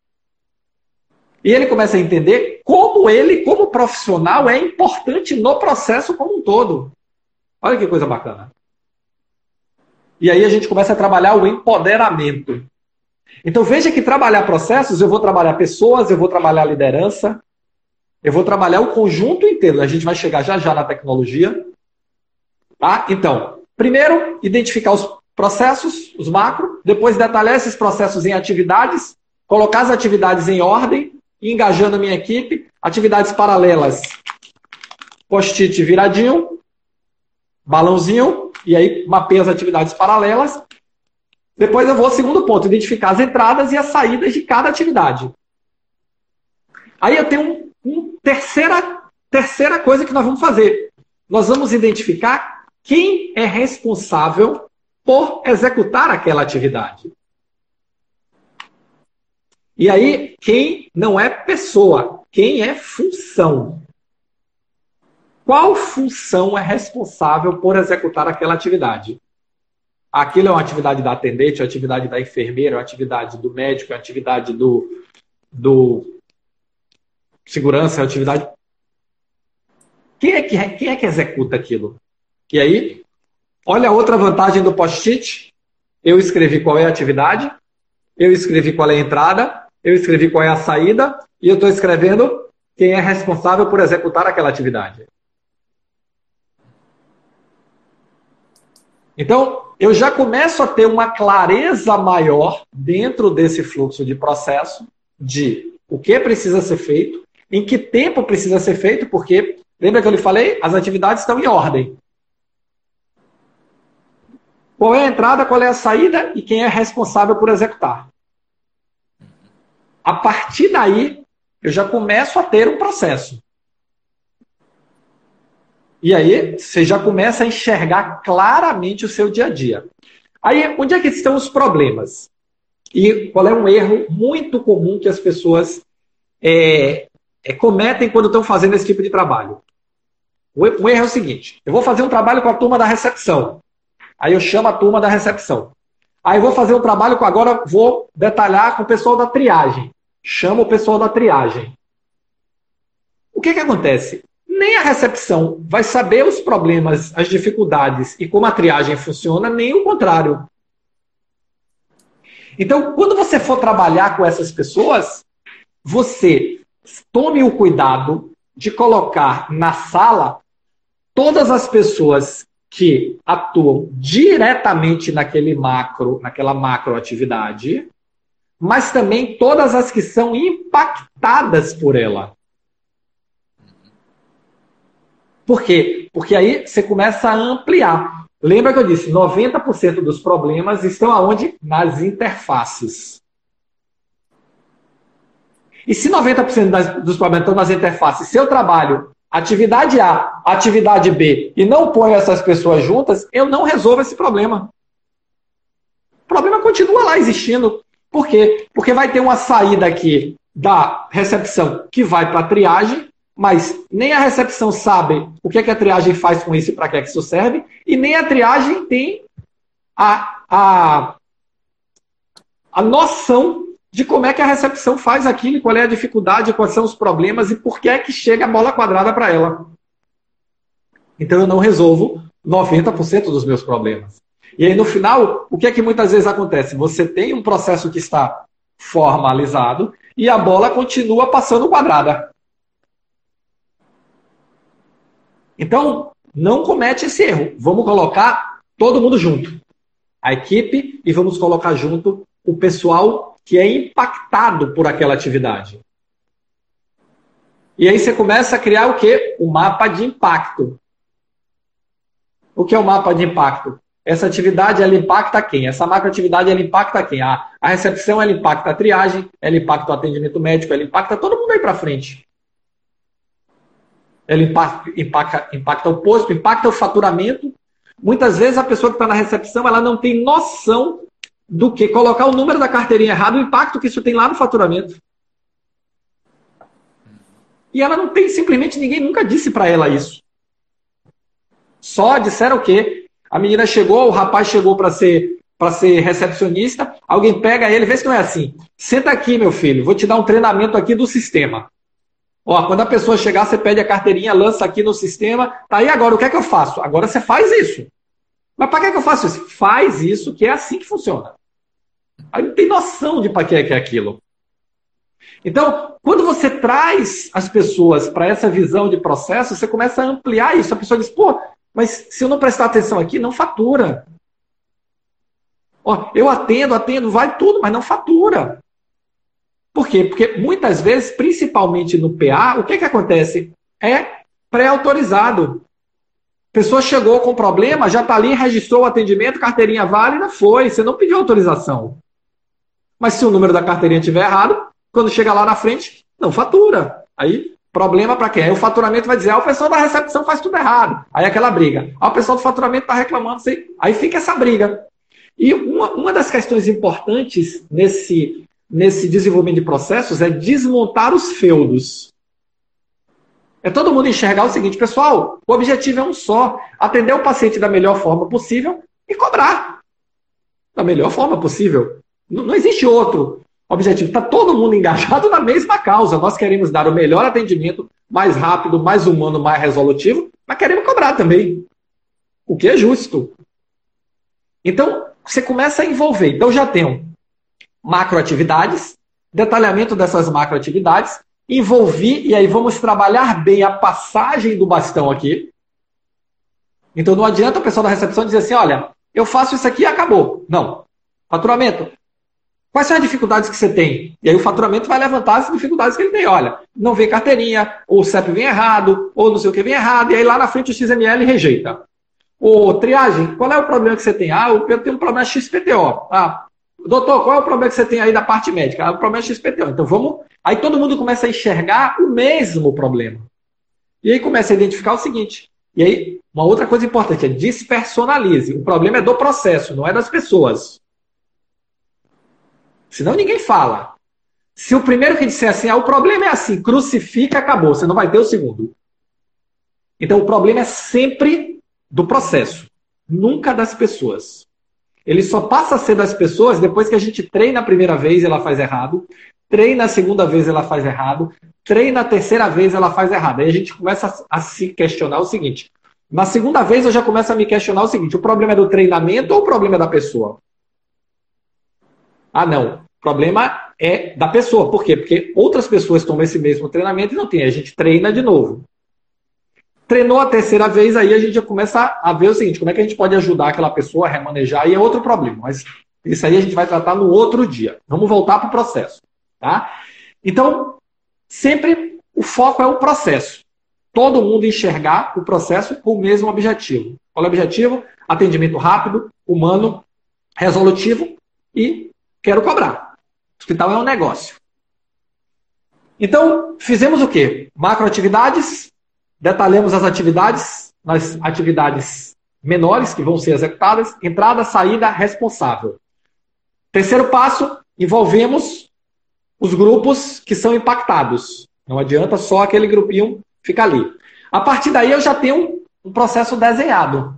E ele começa a entender como ele, como profissional, é importante no processo como um todo. Olha que coisa bacana. E aí a gente começa a trabalhar o empoderamento. Então veja que trabalhar processos, eu vou trabalhar pessoas, eu vou trabalhar liderança, eu vou trabalhar o conjunto inteiro. A gente vai chegar já já na tecnologia. Tá? Então, primeiro, identificar os processos, os macro, depois detalhar esses processos em atividades, colocar as atividades em ordem, engajando a minha equipe, atividades paralelas, post-it viradinho, balãozinho, e aí mapeio as atividades paralelas. Depois eu vou ao segundo ponto, identificar as entradas e as saídas de cada atividade. Aí eu tenho um, um terceira, terceira coisa que nós vamos fazer. Nós vamos identificar quem é responsável por executar aquela atividade. E aí, quem não é pessoa, quem é função. Qual função é responsável por executar aquela atividade? Aquilo é uma atividade da atendente, é uma atividade da enfermeira, é uma atividade do médico, é uma atividade do, do segurança, é uma atividade... Quem é, que, quem é que executa aquilo? E aí, olha a outra vantagem do post-it. Eu escrevi qual é a atividade, eu escrevi qual é a entrada, eu escrevi qual é a saída, e eu estou escrevendo quem é responsável por executar aquela atividade. Então, eu já começo a ter uma clareza maior dentro desse fluxo de processo de o que precisa ser feito, em que tempo precisa ser feito, porque, lembra que eu lhe falei? As atividades estão em ordem. Qual é a entrada, qual é a saída e quem é responsável por executar. A partir daí, eu já começo a ter um processo. E aí, você já começa a enxergar claramente o seu dia a dia. Aí, onde é que estão os problemas? E qual é um erro muito comum que as pessoas é, é, cometem quando estão fazendo esse tipo de trabalho? O erro é o seguinte, eu vou fazer um trabalho com a turma da recepção. Aí eu chamo a turma da recepção. Aí eu vou fazer um trabalho com, agora vou detalhar com o pessoal da triagem. Chamo o pessoal da triagem. O que que acontece? Nem a recepção vai saber os problemas, as dificuldades e como a triagem funciona, nem o contrário. Então, quando você for trabalhar com essas pessoas, você tome o cuidado de colocar na sala todas as pessoas que atuam diretamente naquele macro, naquela macroatividade, mas também todas as que são impactadas por ela. Por quê? Porque aí você começa a ampliar. Lembra que eu disse, noventa por cento dos problemas estão aonde? Nas interfaces. E se noventa por cento das, dos problemas estão nas interfaces, se eu trabalho atividade A, atividade B, e não ponho essas pessoas juntas, eu não resolvo esse problema. O problema continua lá existindo. Por quê? Porque vai ter uma saída aqui da recepção que vai para a triagem, mas nem a recepção sabe o que, é que a triagem faz com isso e para que, é que isso serve, e nem a triagem tem a, a, a noção de como é que a recepção faz aquilo, qual é a dificuldade, quais são os problemas e por que é que chega a bola quadrada para ela. Então eu não resolvo noventa por cento dos meus problemas. E aí no final, o que é que muitas vezes acontece? Você tem um processo que está formalizado e a bola continua passando quadrada. Então, não comete esse erro. Vamos colocar todo mundo junto. A equipe e vamos colocar junto o pessoal que é impactado por aquela atividade. E aí você começa a criar o quê? O mapa de impacto. o que é o mapa de impacto? Essa atividade, ela impacta quem? Essa macroatividade, ela impacta quem? A, a recepção, ela impacta a triagem, ela impacta o atendimento médico, ela impacta todo mundo aí para frente. Ela impacta, impacta, impacta o posto, impacta o faturamento. Muitas vezes a pessoa que está na recepção, ela não tem noção do que colocar o número da carteirinha errado, o impacto que isso tem lá no faturamento. E ela não tem, simplesmente ninguém nunca disse para ela isso. Só disseram o quê? A menina chegou, o rapaz chegou para ser, para ser recepcionista, alguém pega ele, vê se não é assim. Senta aqui, meu filho, vou te dar um treinamento aqui do sistema. Ó, quando a pessoa chegar, você pede a carteirinha, lança aqui no sistema. Tá aí agora, o que é que eu faço? Agora você faz isso. Mas para que é que eu faço isso? Faz isso, que é assim que funciona. Aí não tem noção de para que é que é aquilo. Então, quando você traz as pessoas para essa visão de processo, você começa a ampliar isso. A pessoa diz, pô, mas se eu não prestar atenção aqui, não fatura. Ó, eu atendo, atendo, vai tudo, mas não fatura. Por quê? Porque muitas vezes, principalmente no P A, o que, que acontece? É pré-autorizado. A pessoa chegou com problema, já está ali, registrou o atendimento, carteirinha válida, foi. Você não pediu autorização. Mas se o número da carteirinha estiver errado, quando chega lá na frente, não fatura. Aí, problema para quem? Aí o faturamento vai dizer, ah, o pessoal da recepção faz tudo errado. Aí aquela briga. Ah, o pessoal do faturamento está reclamando. Aí fica essa briga. E uma, uma das questões importantes nesse, nesse desenvolvimento de processos é desmontar os feudos. É todo mundo enxergar o seguinte, pessoal, o objetivo é um só, atender o paciente da melhor forma possível e cobrar da melhor forma possível. Não, não existe outro objetivo. Está todo mundo engajado na mesma causa. Nós queremos dar o melhor atendimento, mais rápido, mais humano, mais resolutivo, mas queremos cobrar também. O que é justo. Então, você começa a envolver. Então, já tenho macroatividades, detalhamento dessas macroatividades, envolvi, e aí vamos trabalhar bem a passagem do bastão aqui. Então, não adianta o pessoal da recepção dizer assim, olha, eu faço isso aqui e acabou. Não. Faturamento. Quais são as dificuldades que você tem? E aí o faturamento vai levantar as dificuldades que ele tem. Olha, não vem carteirinha, ou o C E P vem errado, ou não sei o que vem errado, e aí lá na frente o X M L rejeita. Ô, triagem, qual é o problema que você tem? Ah, eu tenho um problema X P T O. Ah, doutor, qual é o problema que você tem aí da parte médica? Ah, o problema é X P T O. Então vamos... Aí todo mundo começa a enxergar o mesmo problema. E aí começa a identificar o seguinte. E aí, uma outra coisa importante é despersonalize. O problema é do processo, não é das pessoas. Senão ninguém fala. Se o primeiro que disser assim, ah, o problema é assim, crucifica, acabou. Você não vai ter o segundo. Então o problema é sempre do processo, nunca das pessoas. Ele só passa a ser das pessoas depois que a gente treina a primeira vez e ela faz errado, treina a segunda vez e ela faz errado, treina a terceira vez e ela faz errado. Aí a gente começa a, a se questionar o seguinte. Na segunda vez eu já começo a me questionar o seguinte, o problema é do treinamento ou o problema é da pessoa? Ah, não. O problema é da pessoa. Por quê? Porque outras pessoas tomam esse mesmo treinamento e não tem. A gente treina de novo. Treinou a terceira vez, aí a gente já começa a ver o seguinte, como é que a gente pode ajudar aquela pessoa a remanejar, e é outro problema. Mas isso aí a gente vai tratar no outro dia. Vamos voltar para o processo. Tá? Então, sempre o foco é o processo. Todo mundo enxergar o processo com o mesmo objetivo. Qual é o objetivo? Atendimento rápido, humano, resolutivo e quero cobrar. O hospital é um negócio. Então, fizemos o quê? Macroatividades, detalhamos as atividades, nas atividades menores que vão ser executadas, entrada, saída, responsável. Terceiro passo, envolvemos os grupos que são impactados. Não adianta só aquele grupinho ficar ali. A partir daí eu já tenho um processo desenhado.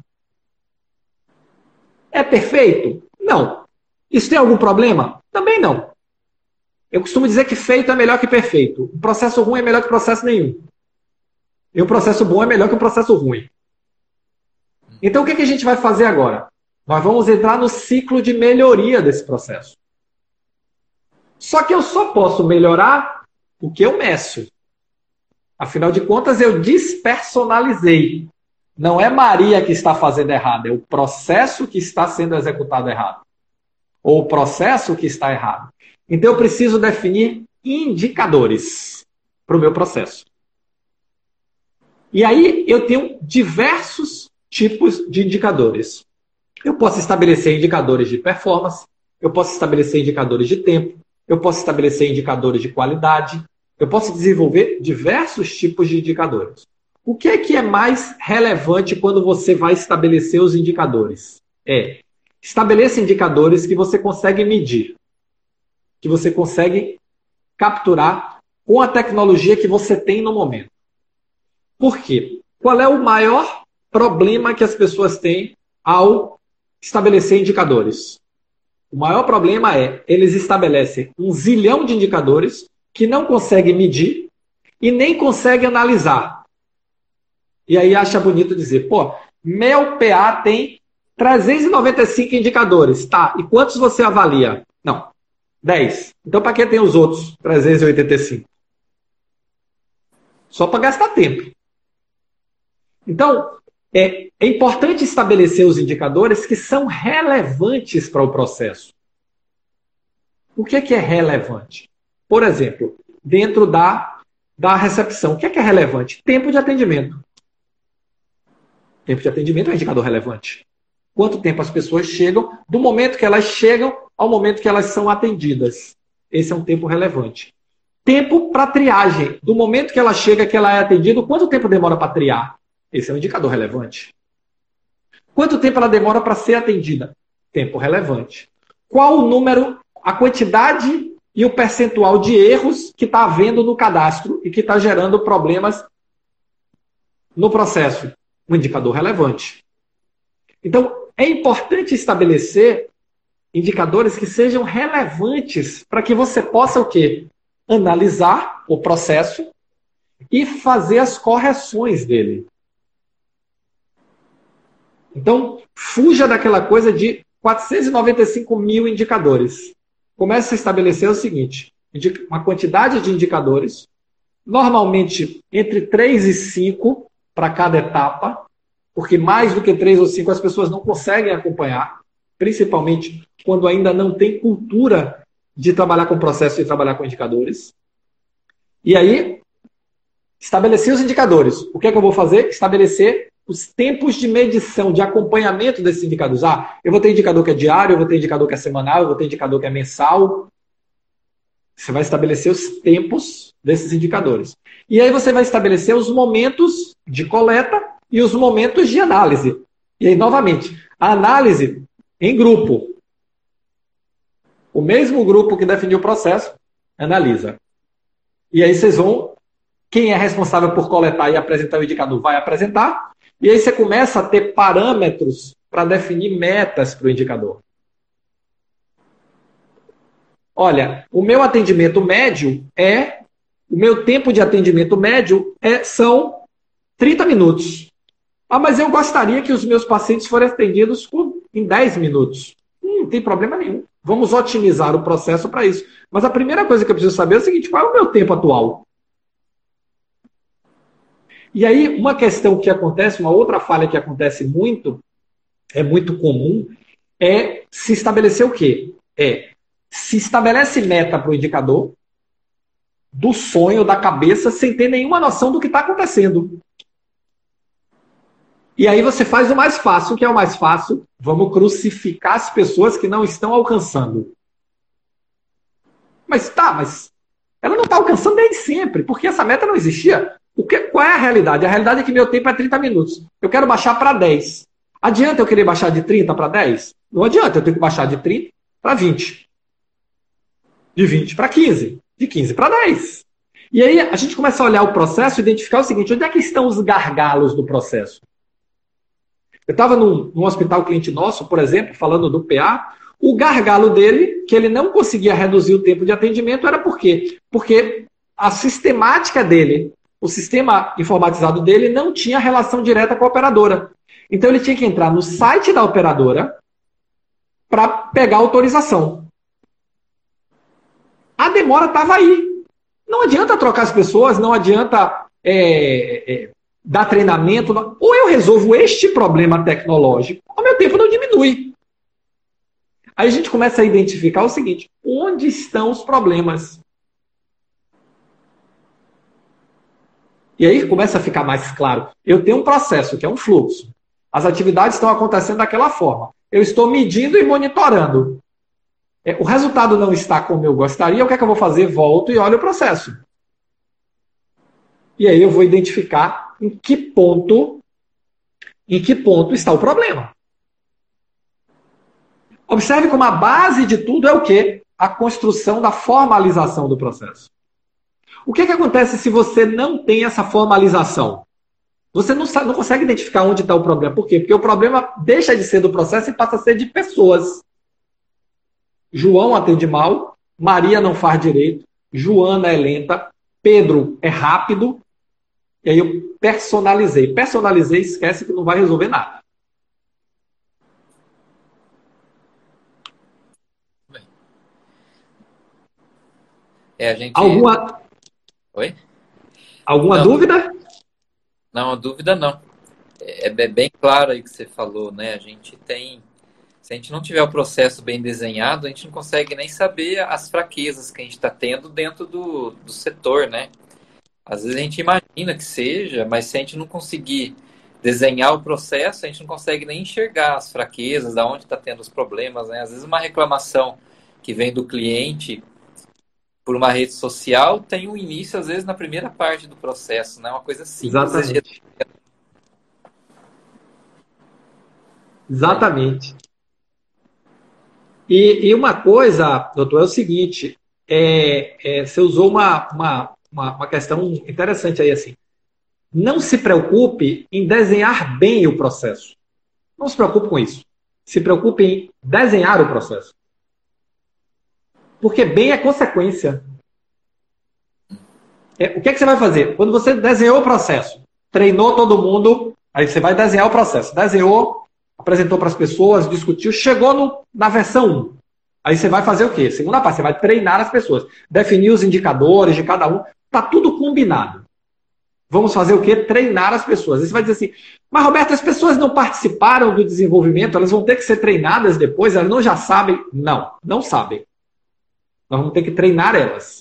É perfeito? Não. Isso tem algum problema? Também não. Eu costumo dizer que feito é melhor que perfeito. O processo ruim é melhor que processo nenhum. E o processo bom é melhor que o processo ruim. Então o que a gente vai fazer agora? Nós vamos entrar no ciclo de melhoria desse processo. Só que eu só posso melhorar o que eu meço. Afinal de contas, eu despersonalizei. Não é Maria que está fazendo errado, é o processo que está sendo executado errado. Ou o processo que está errado. Então eu preciso definir indicadores para o meu processo. E aí eu tenho diversos tipos de indicadores. Eu posso estabelecer indicadores de performance, eu posso estabelecer indicadores de tempo, eu posso estabelecer indicadores de qualidade, eu posso desenvolver diversos tipos de indicadores. O que é que é mais relevante quando você vai estabelecer os indicadores? É, estabeleça indicadores que você consegue medir, que você consegue capturar com a tecnologia que você tem no momento. Por quê? Qual é o maior problema que as pessoas têm ao estabelecer indicadores? O maior problema é, eles estabelecem um zilhão de indicadores que não conseguem medir e nem conseguem analisar. E aí acha bonito dizer, pô, meu P A tem trezentos e noventa e cinco indicadores. Tá, e quantos você avalia? Não, dez. Então para que tem os outros trezentos e oitenta e cinco? Só para gastar tempo. Então, é, é importante estabelecer os indicadores que são relevantes para o processo. O que é, que é relevante? Por exemplo, dentro da, da recepção, o que é, que é relevante? Tempo de atendimento. Tempo de atendimento é um indicador relevante. Quanto tempo as pessoas chegam, do momento que elas chegam ao momento que elas são atendidas. Esse é um tempo relevante. Tempo para triagem. Do momento que ela chega, que ela é atendida, quanto tempo demora para triar? Esse é um indicador relevante. Quanto tempo ela demora para ser atendida? Tempo relevante. Qual o número, a quantidade e o percentual de erros que está havendo no cadastro e que está gerando problemas no processo? Um indicador relevante. Então, é importante estabelecer indicadores que sejam relevantes para que você possa o quê? Analisar o processo e fazer as correções dele. Então, fuja daquela coisa de quatrocentos e noventa e cinco mil indicadores. Comece a estabelecer o seguinte, uma quantidade de indicadores, normalmente entre três e cinco para cada etapa, porque mais do que três ou cinco as pessoas não conseguem acompanhar, principalmente quando ainda não tem cultura de trabalhar com processo e trabalhar com indicadores. E aí, estabelecer os indicadores. O que é que eu vou fazer? Estabelecer os tempos de medição, de acompanhamento desses indicadores. Ah, eu vou ter indicador que é diário, eu vou ter indicador que é semanal, eu vou ter indicador que é mensal. Você vai estabelecer os tempos desses indicadores. E aí você vai estabelecer os momentos de coleta e os momentos de análise. E aí, novamente, a análise em grupo. O mesmo grupo que definiu o processo, analisa. E aí vocês vão, quem é responsável por coletar e apresentar o indicador vai apresentar, e aí você começa a ter parâmetros para definir metas para o indicador. Olha, o meu atendimento médio é, o meu tempo de atendimento médio é, são trinta minutos. Ah, mas eu gostaria que os meus pacientes fossem atendidos em dez minutos. Hum, não tem problema nenhum. Vamos otimizar o processo para isso. Mas a primeira coisa que eu preciso saber é o seguinte, qual é o meu tempo atual? E aí, uma questão que acontece, uma outra falha que acontece muito, é muito comum, é se estabelecer o quê? É, se estabelece meta para o indicador, do sonho, da cabeça, sem ter nenhuma noção do que está acontecendo. E aí você faz o mais fácil, que é o mais fácil, vamos crucificar as pessoas que não estão alcançando. Mas tá, mas ela não está alcançando desde sempre, porque essa meta não existia. O que, qual é a realidade? A realidade é que meu tempo é trinta minutos. Eu quero baixar para dez. Adianta eu querer baixar de trinta para dez? Não adianta, eu tenho que baixar de trinta para vinte. De vinte para quinze. De quinze para dez. E aí a gente começa a olhar o processo e identificar o seguinte, onde é que estão os gargalos do processo? Eu estava num, num hospital cliente nosso, por exemplo, falando do P A, o gargalo dele, que ele não conseguia reduzir o tempo de atendimento, era por quê? Porque a sistemática dele, o sistema informatizado dele, não tinha relação direta com a operadora. Então ele tinha que entrar no site da operadora para pegar a autorização. A demora estava aí. Não adianta trocar as pessoas, não adianta é, é, dar treinamento. Não. Ou eu resolvo este problema tecnológico, ou meu tempo não diminui. Aí a gente começa a identificar o seguinte, onde estão os problemas? E aí começa a ficar mais claro. Eu tenho um processo, que é um fluxo. As atividades estão acontecendo daquela forma. Eu estou medindo e monitorando. É, o resultado não está como eu gostaria, o que é que eu vou fazer? Volto e olho o processo. E aí eu vou identificar em que ponto, em que ponto está o problema. Observe como a base de tudo é o quê? A construção da formalização do processo. O que, que acontece se você não tem essa formalização? Você não, sabe, não consegue identificar onde está o problema. Por quê? Porque o problema deixa de ser do processo e passa a ser de pessoas. João atende mal, Maria não faz direito, Joana é lenta, Pedro é rápido, e aí eu personalizei. Personalizei, esquece que não vai resolver nada. É, a gente... Alguma, Oi? alguma Não, dúvida? não, dúvida não. É, é bem claro aí que você falou, né? A gente tem... Se a gente não tiver o processo bem desenhado, a gente não consegue nem saber as fraquezas que a gente está tendo dentro do, do setor, né? Às vezes a gente imagina que seja, mas se a gente não conseguir desenhar o processo, a gente não consegue nem enxergar as fraquezas, aonde está tendo os problemas, né? Às vezes uma reclamação que vem do cliente por uma rede social tem um início, às vezes, na primeira parte do processo, né? Uma coisa simples. Exatamente. De... Exatamente. E, e uma coisa, doutor, é o seguinte, é, é, você usou uma, uma, uma, uma questão interessante aí, assim. Não se preocupe em desenhar bem o processo. Não se preocupe com isso. Se preocupe em desenhar o processo. Porque bem é consequência. É, o que é que você vai fazer? Quando você desenhou o processo, treinou todo mundo, aí você vai desenhar o processo. Desenhou, apresentou para as pessoas, discutiu, chegou no, na versão um. Aí você vai fazer o quê? Segunda parte, você vai treinar as pessoas. Definir os indicadores de cada um. Está tudo combinado. Vamos fazer o quê? Treinar as pessoas. Aí você vai dizer assim, mas Roberto, as pessoas não participaram do desenvolvimento, elas vão ter que ser treinadas depois, elas não já sabem? Não, não sabem. Nós vamos ter que treinar elas.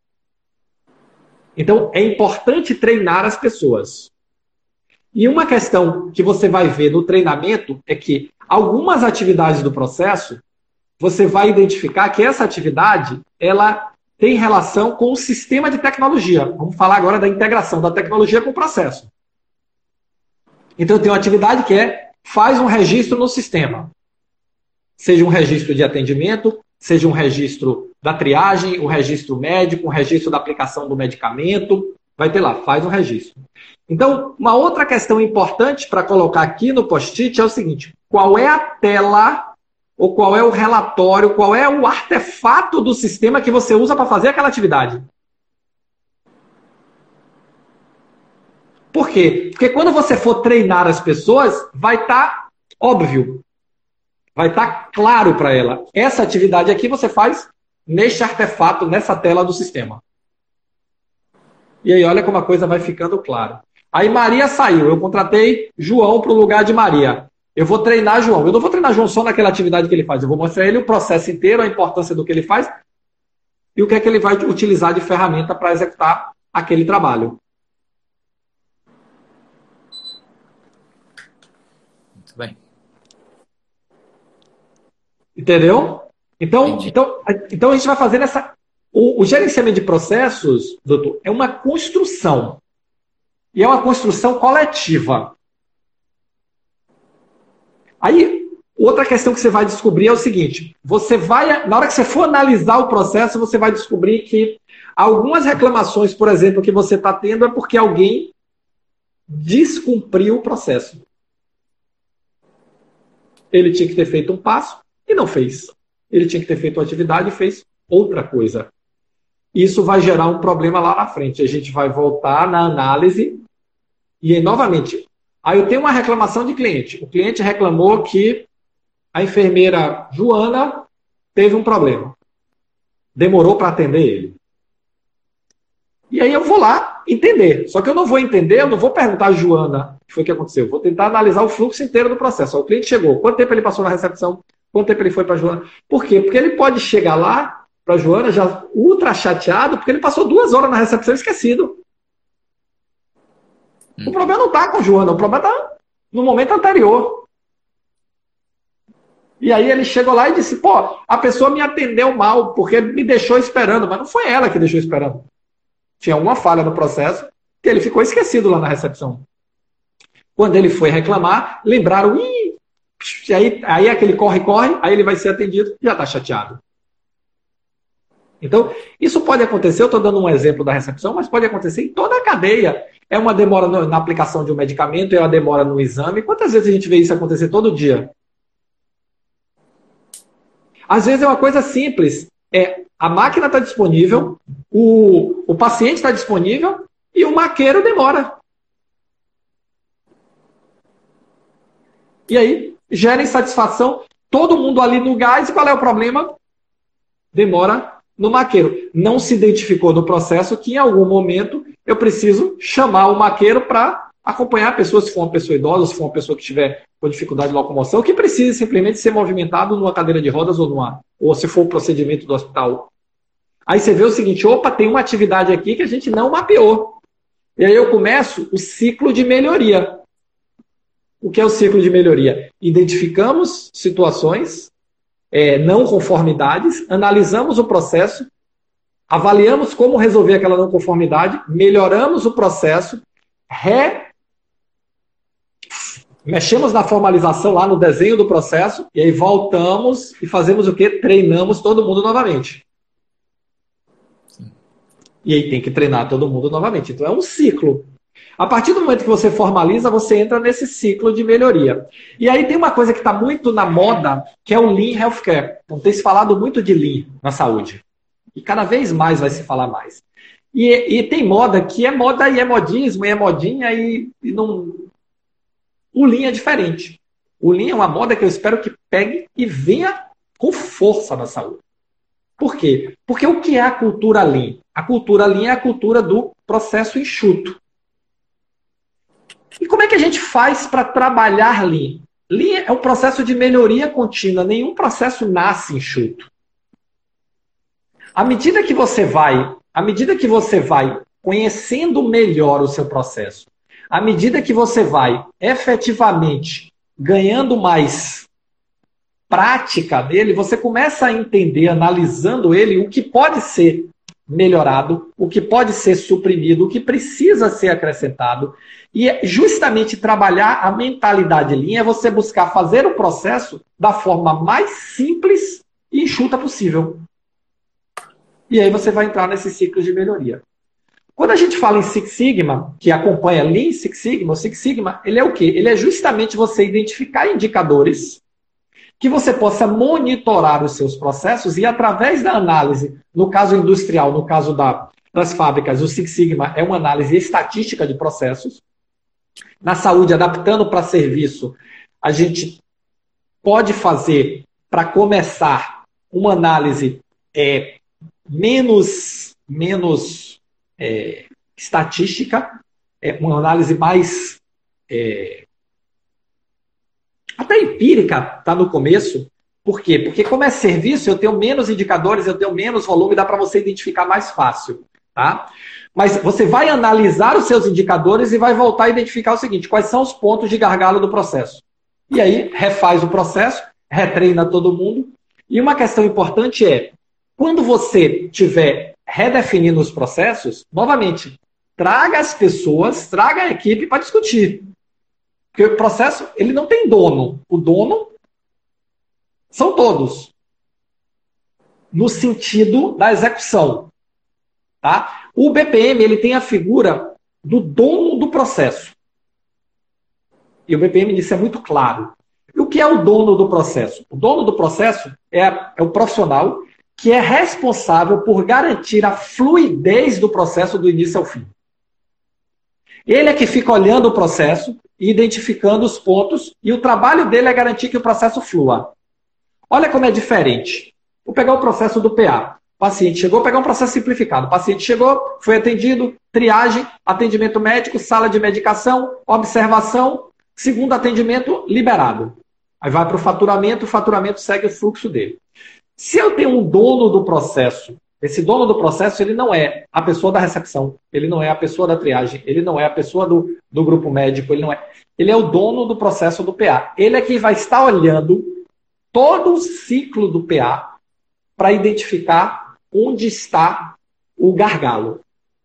Então, é importante treinar as pessoas. E uma questão que você vai ver no treinamento é que algumas atividades do processo, você vai identificar que essa atividade, ela tem relação com o sistema de tecnologia. Vamos falar agora da integração da tecnologia com o processo. Então, tem uma atividade que é, faz um registro no sistema. Seja um registro de atendimento, seja um registro da triagem, um registro médico, um registro da aplicação do medicamento. Vai ter lá, faz um registro. Então, uma outra questão importante para colocar aqui no post-it é o seguinte, qual é a tela ou qual é o relatório, qual é o artefato do sistema que você usa para fazer aquela atividade? Por quê? Porque quando você for treinar as pessoas, vai estar óbvio, vai estar claro para ela. Essa atividade aqui você faz neste artefato, nessa tela do sistema. E aí olha como a coisa vai ficando clara. Aí Maria saiu, eu contratei João para o lugar de Maria. Eu vou treinar João. Eu não vou treinar João só naquela atividade que ele faz. Eu vou mostrar ele o processo inteiro, a importância do que ele faz e o que é que ele vai utilizar de ferramenta para executar aquele trabalho. Muito bem. Entendeu? Então, então, então a gente vai fazer essa... O, o gerenciamento de processos, doutor, é uma construção. E é uma construção coletiva. Aí, outra questão que você vai descobrir é o seguinte, você vai, na hora que você for analisar o processo, você vai descobrir que algumas reclamações, por exemplo, que você está tendo é porque alguém descumpriu o processo. Ele tinha que ter feito um passo e não fez. Ele tinha que ter feito uma atividade e fez outra coisa. Isso vai gerar um problema lá na frente. A gente vai voltar na análise e, novamente, aí eu tenho uma reclamação de cliente. O cliente reclamou que a enfermeira Joana teve um problema. Demorou para atender ele. E aí eu vou lá entender. Só que eu não vou entender, eu não vou perguntar a Joana o que foi que aconteceu. Eu vou tentar analisar o fluxo inteiro do processo. O cliente chegou. Quanto tempo ele passou na recepção? Quanto tempo ele foi para a Joana? Por quê? Porque ele pode chegar lá para a Joana já ultra chateado, porque ele passou duas horas na recepção esquecido. Hum. O problema não está com a Joana, o problema está no momento anterior. E aí ele chegou lá e disse, pô, a pessoa me atendeu mal, porque me deixou esperando, mas não foi ela que deixou esperando. Tinha alguma falha no processo, que ele ficou esquecido lá na recepção. Quando ele foi reclamar, lembraram, ih, e aí, aí aquele corre-corre, aí ele vai ser atendido e já está chateado. Então, isso pode acontecer, eu estou dando um exemplo da recepção, mas pode acontecer em toda a cadeia. É uma demora na aplicação de um medicamento, é uma demora no exame. Quantas vezes a gente vê isso acontecer todo dia? Às vezes é uma coisa simples. É, a máquina está disponível, o, o paciente está disponível e o maqueiro demora. E aí, gera insatisfação, todo mundo ali no gás, e qual é o problema? Demora no maqueiro. Não se identificou no processo que em algum momento eu preciso chamar o maqueiro para acompanhar a pessoa, se for uma pessoa idosa, se for uma pessoa que estiver com dificuldade de locomoção, que precisa simplesmente ser movimentado numa cadeira de rodas ou numa, ou se for o procedimento do hospital. Aí você vê o seguinte, opa, tem uma atividade aqui que a gente não mapeou. E aí eu começo o ciclo de melhoria. O que é o ciclo de melhoria? Identificamos situações, é, não conformidades, analisamos o processo, avaliamos como resolver aquela não conformidade, melhoramos o processo, re... mexemos na formalização lá no desenho do processo, e aí voltamos e fazemos o quê? Treinamos todo mundo novamente. Sim. E aí tem que treinar todo mundo novamente. Então é um ciclo. A partir do momento que você formaliza, você entra nesse ciclo de melhoria. E aí tem uma coisa que está muito na moda, que é o Lean Healthcare. Então tem se falado muito de Lean na saúde. E cada vez mais vai se falar mais. E, e tem moda que é moda e é modismo, e é modinha, e, e não... O Lean é diferente. O Lean é uma moda que eu espero que pegue e venha com força na saúde. Por quê? Porque o que é a cultura Lean? A cultura Lean é a cultura do processo enxuto. E como é que a gente faz para trabalhar Lean? Lean é um processo de melhoria contínua. Nenhum processo nasce enxuto. À medida que você vai, à medida que você vai conhecendo melhor o seu processo, à medida que você vai efetivamente ganhando mais prática dele, você começa a entender, analisando ele, o que pode ser melhorado, o que pode ser suprimido, o que precisa ser acrescentado. E justamente trabalhar a mentalidade Lean é você buscar fazer o processo da forma mais simples e enxuta possível. E aí você vai entrar nesse ciclo de melhoria. Quando a gente fala em Six Sigma, que acompanha Lean Six Sigma, o Six Sigma, ele é o quê? Ele é justamente você identificar indicadores que você possa monitorar os seus processos e através da análise, no caso industrial, no caso da, das fábricas, o Six Sigma é uma análise estatística de processos. Na saúde, adaptando para serviço, a gente pode fazer, para começar, uma análise é, menos, menos é, estatística, é, uma análise mais... É, até empírica está no começo. Por quê? Porque como é serviço, eu tenho menos indicadores, eu tenho menos volume, dá para você identificar mais fácil. Tá? Mas você vai analisar os seus indicadores e vai voltar a identificar o seguinte, quais são os pontos de gargalo do processo. E aí, refaz o processo, retreina todo mundo. E uma questão importante é, quando você estiver redefinindo os processos, novamente, traga as pessoas, traga a equipe para discutir. Porque o processo, ele não tem dono. O dono são todos. No sentido da execução. Tá? O B P M, ele tem a figura do dono do processo. E o B P M disso é muito claro. E o que é o dono do processo? O dono do processo é, é o profissional que é responsável por garantir a fluidez do processo do início ao fim. Ele é que fica olhando o processo e identificando os pontos, e o trabalho dele é garantir que o processo flua. Olha como é diferente. Vou pegar o processo do P A. O paciente chegou, pegar um processo simplificado. O paciente chegou, foi atendido, triagem, atendimento médico, sala de medicação, observação, segundo atendimento, liberado. Aí vai para o faturamento, o faturamento segue o fluxo dele. Se eu tenho um dono do processo Esse dono do processo, ele não é a pessoa da recepção, ele não é a pessoa da triagem, ele não é a pessoa do, do grupo médico, ele não é. Ele é o dono do processo do P A. Ele é quem vai estar olhando todo o ciclo do P A para identificar onde está o gargalo.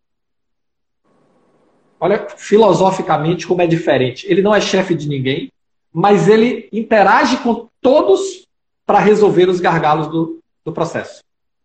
Olha, filosoficamente, como é diferente. Ele não é chefe de ninguém, mas ele interage com todos para resolver os gargalos do, do processo.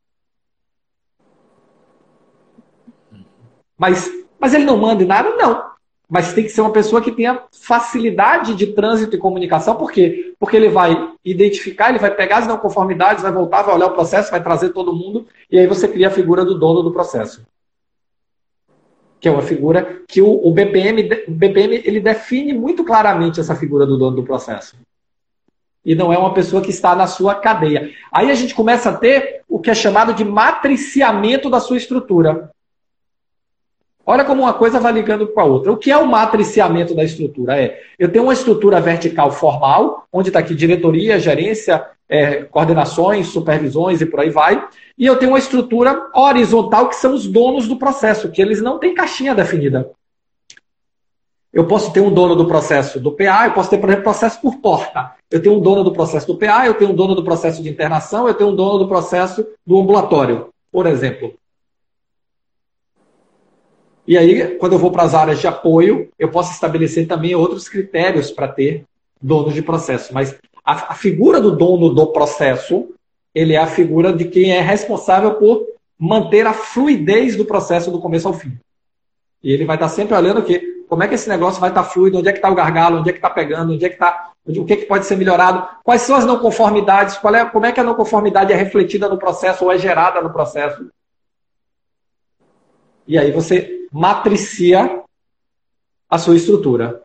Mas, mas ele não manda em nada? Não. Mas tem que ser uma pessoa que tenha facilidade de trânsito e comunicação. Por quê? Porque ele vai identificar, ele vai pegar as não conformidades, vai voltar, vai olhar o processo, vai trazer todo mundo, e aí você cria a figura do dono do processo. Que é uma figura que o, o B P M, o B P M ele define muito claramente essa figura do dono do processo. E não é uma pessoa que está na sua cadeia. Aí a gente começa a ter o que é chamado de matriciamento da sua estrutura. Olha como uma coisa vai ligando com a outra. O que é o matriciamento da estrutura? É, eu tenho uma estrutura vertical formal, onde está aqui diretoria, gerência, é, coordenações, supervisões e por aí vai. E eu tenho uma estrutura horizontal, que são os donos do processo, que eles não têm caixinha definida. Eu posso ter um dono do processo do P A, eu posso ter, por exemplo, processo por porta. Eu tenho um dono do processo do P A, eu tenho um dono do processo de internação, eu tenho um dono do processo do ambulatório, por exemplo. E aí, quando eu vou para as áreas de apoio, eu posso estabelecer também outros critérios para ter donos de processo. Mas a, a figura do dono do processo, ele é a figura de quem é responsável por manter a fluidez do processo do começo ao fim. E ele vai estar sempre olhando o quê? Como é que esse negócio vai estar fluido, onde é que está o gargalo, onde é que está pegando, onde é que está, o que, é que pode ser melhorado, quais são as não conformidades, qual é, como é que a não conformidade é refletida no processo ou é gerada no processo. E aí você matricia a sua estrutura.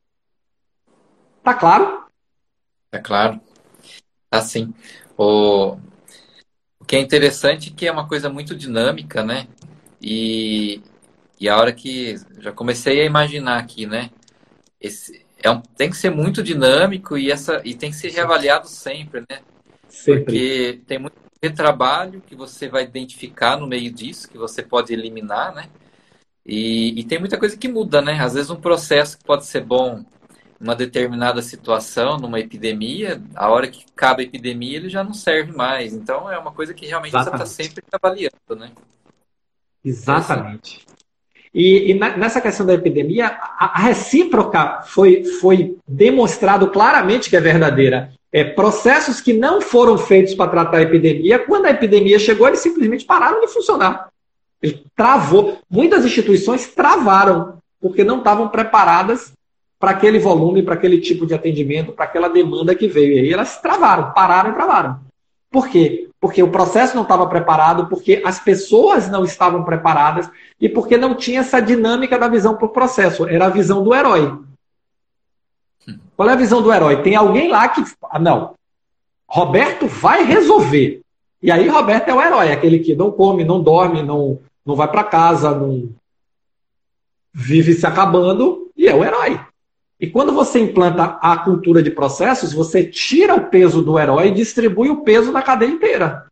Tá claro? Tá claro. Tá sim. O... o que é interessante é que é uma coisa muito dinâmica, né? E, e a hora que... já comecei a imaginar aqui, né? Esse... é um... tem que ser muito dinâmico e, essa... e tem que ser reavaliado sempre, né? Sempre. Porque tem muito retrabalho que você vai identificar no meio disso, que você pode eliminar, né? E, e tem muita coisa que muda, né? Às vezes um processo que pode ser bom numa determinada situação, numa epidemia, a hora que acaba a epidemia, ele já não serve mais. Então é uma coisa que realmente Exatamente. você está sempre avaliando, né? Exatamente. E, e nessa questão da epidemia, a, a recíproca foi, foi demonstrado claramente que é verdadeira. É, processos que não foram feitos para tratar a epidemia, quando a epidemia chegou, eles simplesmente pararam de funcionar. Ele travou. Muitas instituições travaram, porque não estavam preparadas para aquele volume, para aquele tipo de atendimento, para aquela demanda que veio. E aí elas travaram, pararam e travaram. Por quê? Porque o processo não estava preparado, porque as pessoas não estavam preparadas e porque não tinha essa dinâmica da visão por processo. Era a visão do herói. Qual é a visão do herói? Tem alguém lá que... Ah, não. Roberto vai resolver. E aí Roberto é o herói, aquele que não come, não dorme, não, não vai para casa, não vive se acabando, e é o herói. E quando você implanta a cultura de processos, você tira o peso do herói e distribui o peso na cadeia inteira.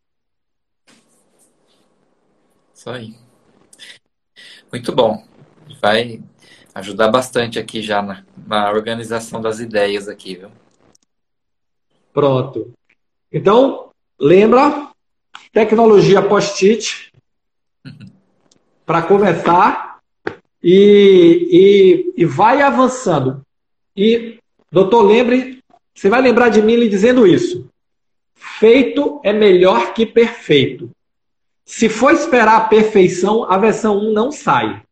Isso aí. Muito bom. Vai ajudar bastante aqui já na, na organização das ideias aqui, viu? Pronto. Então, lembra, tecnologia post-it, para começar, e, e, e vai avançando. E, doutor, lembre, você vai lembrar de mim lhe dizendo isso. Feito é melhor que perfeito. Se for esperar a perfeição, a versão um não sai.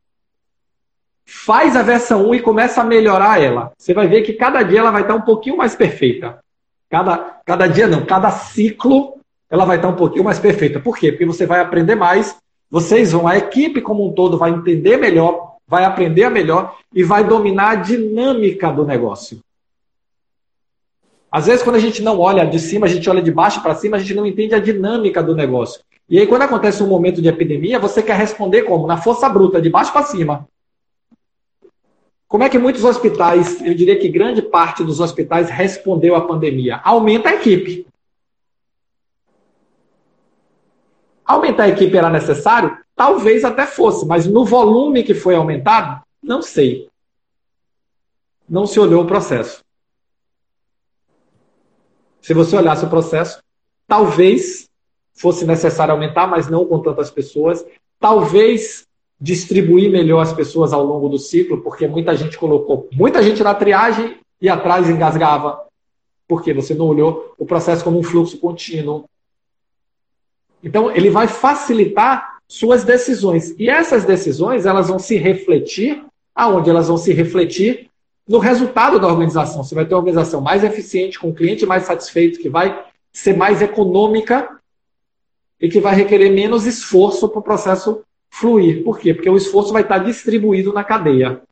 Faz a versão um e começa a melhorar ela. Você vai ver que cada dia ela vai estar um pouquinho mais perfeita. Cada, cada dia não, cada ciclo ela vai estar um pouquinho mais perfeita. Por quê? Porque você vai aprender mais, vocês vão, a equipe como um todo vai entender melhor, vai aprender melhor e vai dominar a dinâmica do negócio. Às vezes, quando a gente não olha de cima, a gente olha de baixo para cima, a gente não entende a dinâmica do negócio. E aí, quando acontece um momento de epidemia, você quer responder como? Na força bruta, de baixo para cima. Como é que muitos hospitais, eu diria que grande parte dos hospitais respondeu à pandemia? Aumenta a equipe. Aumentar a equipe era necessário? Talvez até fosse, mas no volume que foi aumentado, não sei. Não se olhou o processo. Se você olhasse o processo, talvez fosse necessário aumentar, mas não com tantas pessoas. Talvez distribuir melhor as pessoas ao longo do ciclo, porque muita gente colocou muita gente na triagem e atrás engasgava, porque você não olhou o processo como um fluxo contínuo. Então, ele vai facilitar suas decisões. E essas decisões, elas vão se refletir, aonde elas vão se refletir? No resultado da organização. Você vai ter uma organização mais eficiente, com o cliente mais satisfeito, que vai ser mais econômica e que vai requerer menos esforço para o processo fluir. Por quê? Porque o esforço vai estar distribuído na cadeia.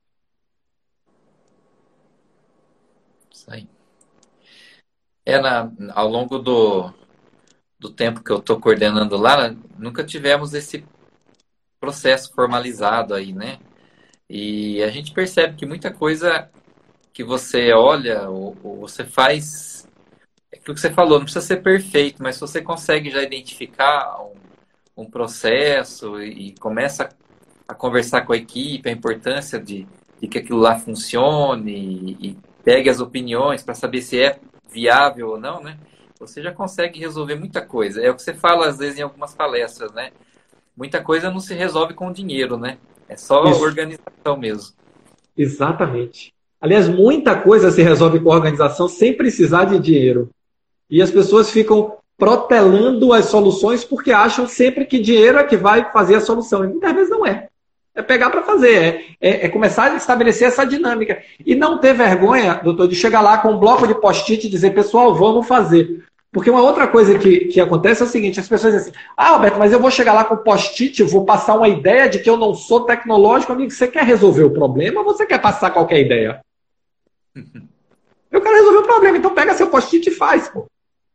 Isso aí. É, na, ao longo do, do tempo que eu estou coordenando lá, nunca tivemos esse processo formalizado aí, né? E a gente percebe que muita coisa que você olha ou, ou você faz, é aquilo que você falou, não precisa ser perfeito, mas se você consegue já identificar um, um processo e, e começa a conversar com a equipe, a importância de, de que aquilo lá funcione e, e pegue as opiniões para saber se é viável ou não, né? Você já consegue resolver muita coisa. É o que você fala às vezes em algumas palestras, né? Muita coisa não se resolve com dinheiro, né? É só Isso. organização mesmo. Exatamente. Aliás, muita coisa se resolve com organização sem precisar de dinheiro. E as pessoas ficam protelando as soluções porque acham sempre que dinheiro é que vai fazer a solução. E muitas vezes não é. É pegar para fazer. É, é, é começar a estabelecer essa dinâmica. E não ter vergonha, doutor, de chegar lá com um bloco de post-it e dizer, pessoal, vamos fazer. Porque uma outra coisa que, que acontece é o seguinte, as pessoas dizem assim, ah, Alberto, mas eu vou chegar lá com post-it, vou passar uma ideia de que eu não sou tecnológico. Amigo, você quer resolver o problema ou você quer passar qualquer ideia? Eu quero resolver o problema, então pega seu post-it e faz, pô.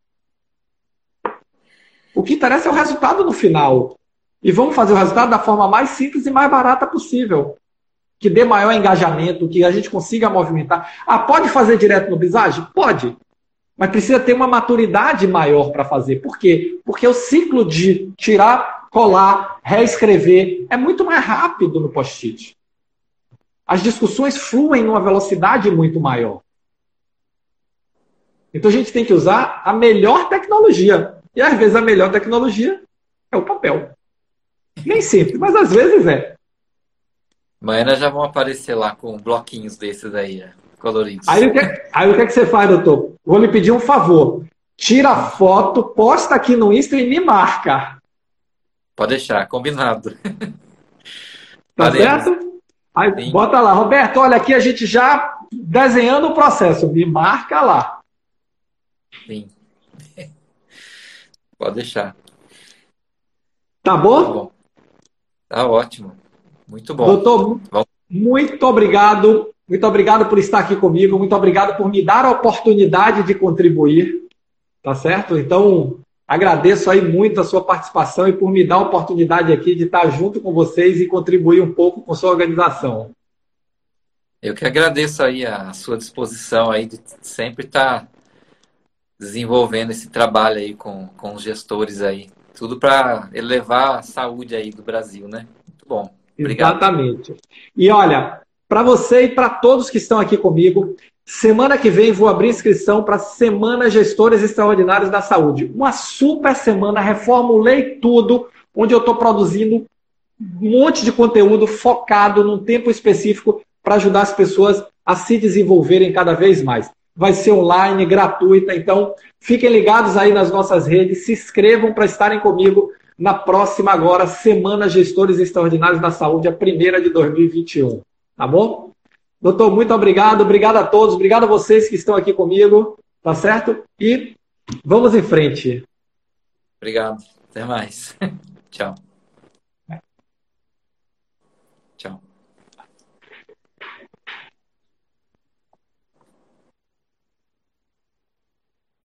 O que interessa é o resultado no final. E vamos fazer o resultado da forma mais simples e mais barata possível. Que dê maior engajamento, que a gente consiga movimentar. Ah, pode fazer direto no Visage? Pode. Mas precisa ter uma maturidade maior para fazer. Por quê? Porque o ciclo de tirar, colar, reescrever é muito mais rápido no post-it. As discussões fluem numa velocidade muito maior. Então a gente tem que usar a melhor tecnologia. E às vezes a melhor tecnologia é o papel. Nem sempre, mas às vezes é. Amanhã já vão aparecer lá com bloquinhos desses aí, né? Coloridos. Aí o, que, aí o que, é que você faz, doutor? Vou lhe pedir um favor. Tira a foto, posta aqui no Insta e me marca. Pode deixar, combinado. Tá Faremos. certo? Aí Sim. bota lá, Roberto, olha aqui a gente já desenhando o processo. Me marca lá. Sim. Pode deixar. Tá bom? Tá bom. Tá ótimo. Muito bom. Doutor, bom. muito obrigado. Muito obrigado por estar aqui comigo. Muito obrigado por me dar a oportunidade de contribuir. Tá certo? Então, agradeço aí muito a sua participação e por me dar a oportunidade aqui de estar junto com vocês e contribuir um pouco com a sua organização. Eu que agradeço aí a sua disposição aí de sempre estar desenvolvendo esse trabalho aí com, com os gestores aí. Tudo para elevar a saúde aí do Brasil, né? Muito bom. Obrigado. Exatamente. E olha, para você e para todos que estão aqui comigo, semana que vem vou abrir inscrição para a Semana Gestores Extraordinários da Saúde. Uma super semana, reformulei tudo, onde eu estou produzindo um monte de conteúdo focado num tempo específico para ajudar as pessoas a se desenvolverem cada vez mais. Vai ser online, gratuita, então fiquem ligados aí nas nossas redes, se inscrevam para estarem comigo na próxima agora, Semana Gestores Extraordinários da Saúde, a primeira de dois mil e vinte e um. Tá bom? Doutor, muito obrigado. Obrigado a todos. Obrigado a vocês que estão aqui comigo. Tá certo? E vamos em frente. Obrigado. Até mais. Tchau.